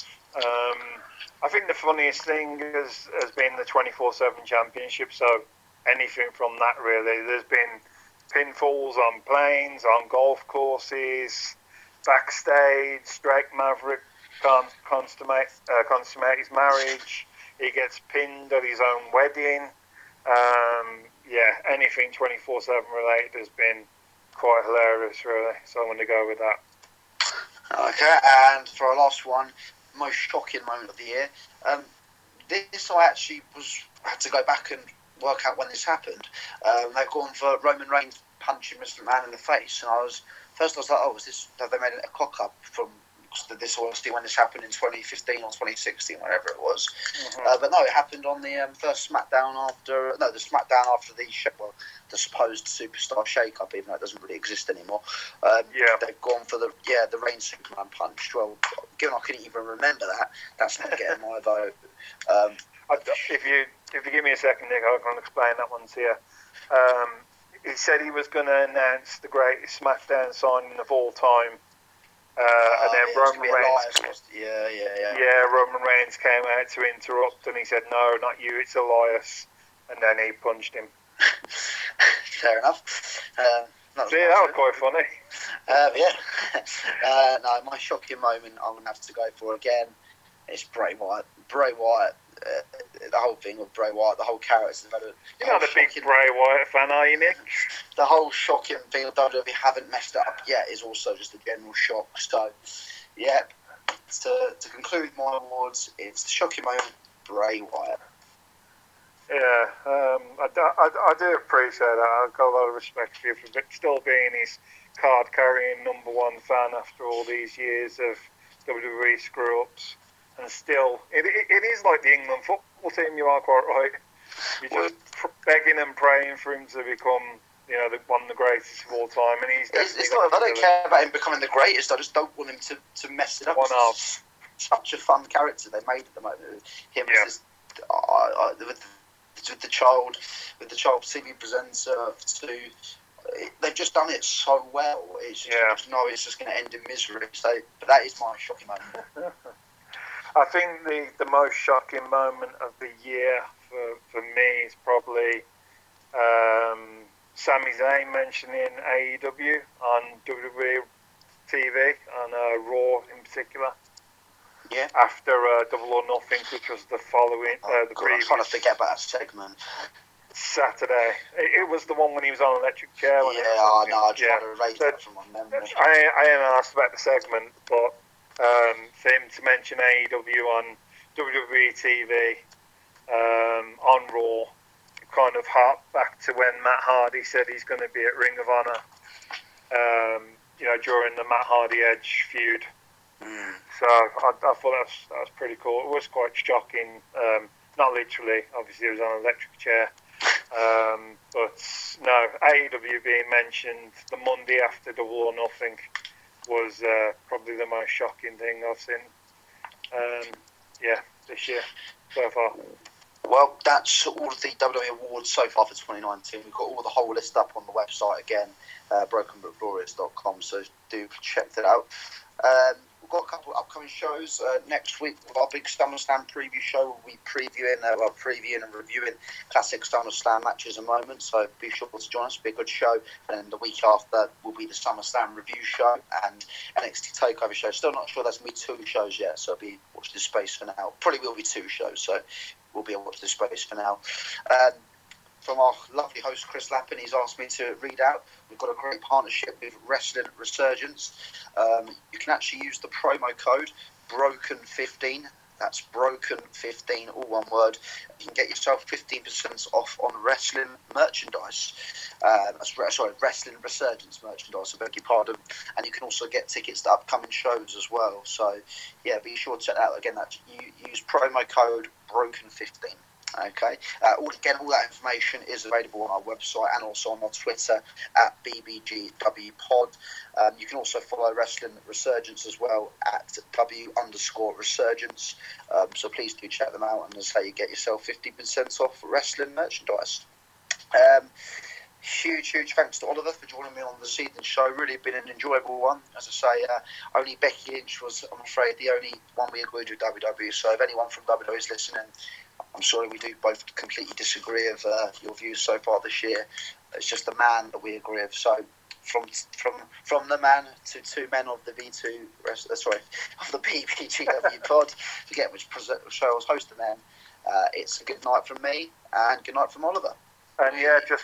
Speaker 4: I think the funniest thing has been the 24/7 championship, so anything from that really. There's been pinfalls on planes, on golf courses, backstage, Drake Maverick can't consummate his marriage, he gets pinned at his own wedding. Anything 24/7 related has been quite hilarious, really. So I'm going to go with that.
Speaker 3: Okay, and for our last one, most shocking moment of the year. This I actually had to go back and work out when this happened. They've gone for Roman Reigns punching Mr. McMahon in the face, and I was like, oh, have they made a cock up from this, obviously, when this happened in 2015 or 2016, whatever it was. But no, it happened on the first SmackDown after the supposed Superstar Shake-Up, even though it doesn't really exist anymore. They've gone for the Reigns Superman punch. Well, given I couldn't even remember that, that's not getting my vote.
Speaker 4: If you give me a second, Nick, I can explain that one to you. He said he was going to announce the greatest SmackDown signing of all time. And then Roman Reigns. Roman Reigns came out to interrupt, and he said, "No, not you, it's Elias." And then he punched him.
Speaker 3: fair enough. That
Speaker 4: was quite funny.
Speaker 3: No, my shocking moment I'm going to have to go for again. It's Bray Wyatt. Bray Wyatt. The whole thing with Bray Wyatt, the whole character development.
Speaker 4: You're not a big Bray Wyatt fan, are you, Nick?
Speaker 3: The whole shocking thing of WWE haven't messed it up yet is also just a general shock. So, yeah, to conclude my awards, it's the shocking moment, Bray Wyatt.
Speaker 4: Yeah, I do appreciate that. I've got a lot of respect for you for still being his card-carrying number one fan after all these years of WWE screw-ups. And still, it is like the England football team, you are quite right. You're just begging and praying for him to become, one of the greatest of all time. And he's
Speaker 3: it's not, I don't care about him becoming the greatest, I just don't want him to mess it up.
Speaker 4: It's
Speaker 3: such a fun character they made at the moment. Him as with the child TV presenter they've just done it so well. It's just, it's just going to end in misery. So, but that is my shocking moment.
Speaker 4: I think the most shocking moment of the year for me is probably Sami Zayn mentioning AEW on WWE TV, on Raw in particular.
Speaker 3: Yeah.
Speaker 4: After Double or Nothing, which was the following, the previous.
Speaker 3: I'm trying to forget about that segment.
Speaker 4: Saturday. It was the one when he was on an electric chair.
Speaker 3: I just want to erase that from my memory.
Speaker 4: I ain't asked about the segment, but for him to mention AEW on WWE TV on Raw, kind of harked back to when Matt Hardy said he's going to be at Ring of Honor, during the Matt Hardy Edge feud. So I thought that was pretty cool. It was quite shocking. Not literally, obviously, it was on an electric chair. But no, AEW being mentioned the Monday after Double or Nothing was probably the most shocking thing I've seen. This year so far.
Speaker 3: Well, that's all of the WWE awards so far for 2019. We've got all the whole list up on the website again, brokenbutglorious.com, so do check that out. We've got a couple of upcoming shows. Next week, our big SummerSlam preview show. We'll be previewing and reviewing classic SummerSlam matches and moments, so be sure to join us. It'll be a good show. And then the week after will be the SummerSlam review show and NXT TakeOver show. Still not sure there's going to be 2 shows yet, so be watch this space for now. Probably will be 2 shows, so we'll be able to watch this space for now. From our lovely host Chris Lappin, he's asked me to read out. We've got a great partnership with Wrestling Resurgence. You can actually use the promo code BROKEN15. That's BROKEN15, all one word. You can get yourself 15% off on wrestling merchandise. Wrestling Resurgence merchandise, I beg your pardon. And you can also get tickets to upcoming shows as well. So, yeah, be sure to check that out. Again, you use promo code BROKEN15. Okay. All that information is available on our website and also on our Twitter at BBGWPod. You can also follow Wrestling Resurgence as well at W_Resurgence. So please do check them out, and as I say, you get yourself 50% off wrestling merchandise. Huge thanks to Oliver for joining me on the season show. Really been an enjoyable one. As I say, only Becky Lynch was, I'm afraid, the only one we agreed with WWE. So if anyone from WWE is listening, I'm sorry we do both completely disagree of your views so far this year. It's just the man that we agree with. So from the man to 2 men of the of the BBGW pod, forget which show I was hosting then. It's a good night from me and good night from Oliver.
Speaker 4: And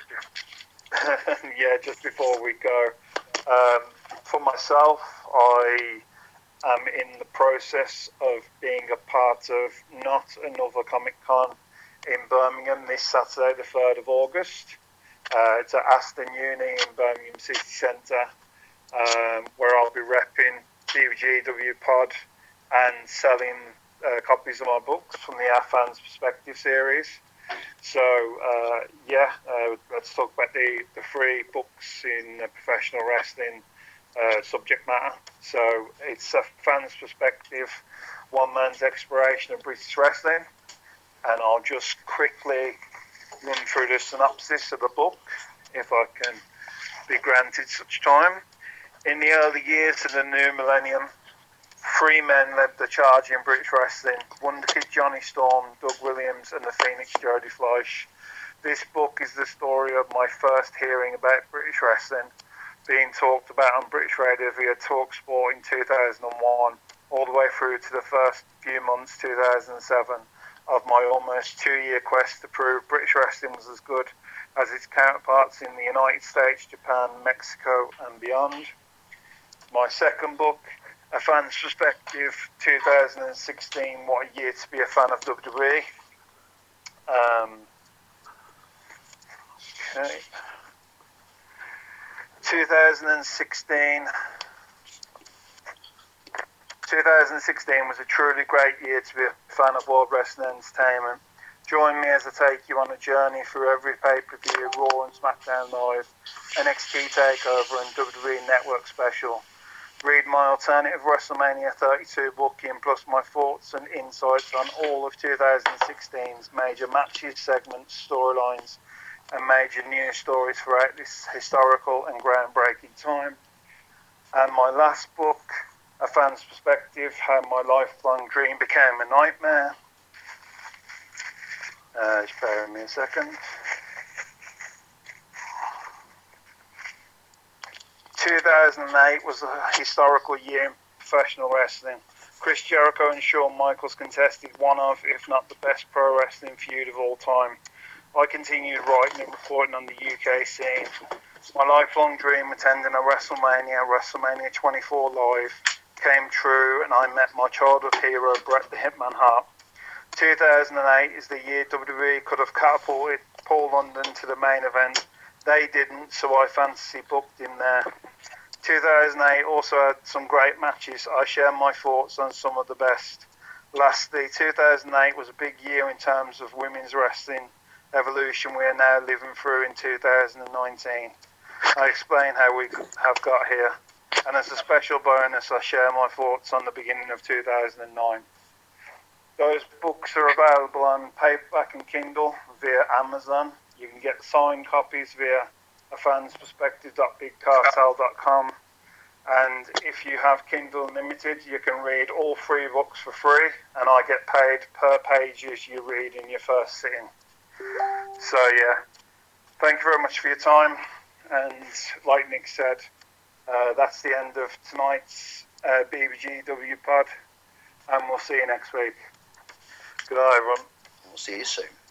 Speaker 4: just before we go, for myself, I am in the process of being a part of Not Another Comic Con in Birmingham this Saturday, the 3rd of August. It's at Aston Uni in Birmingham City Centre, where I'll be repping BBGW Pod and selling copies of my books from the Our Fans Perspective series. So, let's talk about the 3 books in professional wrestling subject matter. So, it's a fan's perspective, one man's exploration of British wrestling, and I'll just quickly run through the synopsis of the book, if I can be granted such time. In the early years of the new millennium, 3 men led the charge in British wrestling: Wonder Kid Johnny Storm, Doug Williams, and the Phoenix Jody Fleisch. This book is the story of my first hearing about British wrestling, being talked about on British Radio via TalkSport in 2001, all the way through to the first few months, 2007, of my almost 2-year quest to prove British wrestling was as good as its counterparts in the United States, Japan, Mexico, and beyond. My second book, A Fan's Perspective, 2016, What a Year to be a Fan of WWE. Okay. 2016 was a truly great year to be a fan of World Wrestling Entertainment. Join me as I take you on a journey through every pay-per-view, Raw and SmackDown Live, NXT TakeOver and WWE Network Special. Read my alternative WrestleMania 32 booking, plus my thoughts and insights on all of 2016's major matches, segments, storylines, and major news stories throughout this historical and groundbreaking time. And my last book, A Fan's Perspective, How My Lifelong Dream Became a Nightmare. Just bear with me a second. 2008 was a historical year in professional wrestling. Chris Jericho and Shawn Michaels contested one of, if not the best pro wrestling feud of all time. I continued writing and reporting on the UK scene. My lifelong dream attending a WrestleMania 24 live came true, and I met my childhood hero Bret the Hitman Hart. 2008 is the year WWE could have catapulted Paul London to the main event. They didn't, so I fantasy booked him there. 2008 also had some great matches. I share my thoughts on some of the best. Lastly, 2008 was a big year in terms of women's wrestling evolution we are now living through in 2019. I explain how we have got here, and as a special bonus I share my thoughts on the beginning of 2009. Those books are available on paperback and Kindle via Amazon. You can get signed copies via afansperspective.bigcartel.com, and if you have Kindle Unlimited you can read all 3 books for free, and I get paid per pages you read in your first sitting. So yeah, thank you very much for your time, and like Nick said, that's the end of tonight's BBGW pod, and we'll see you next week. Good night, everyone.
Speaker 3: We'll see you soon.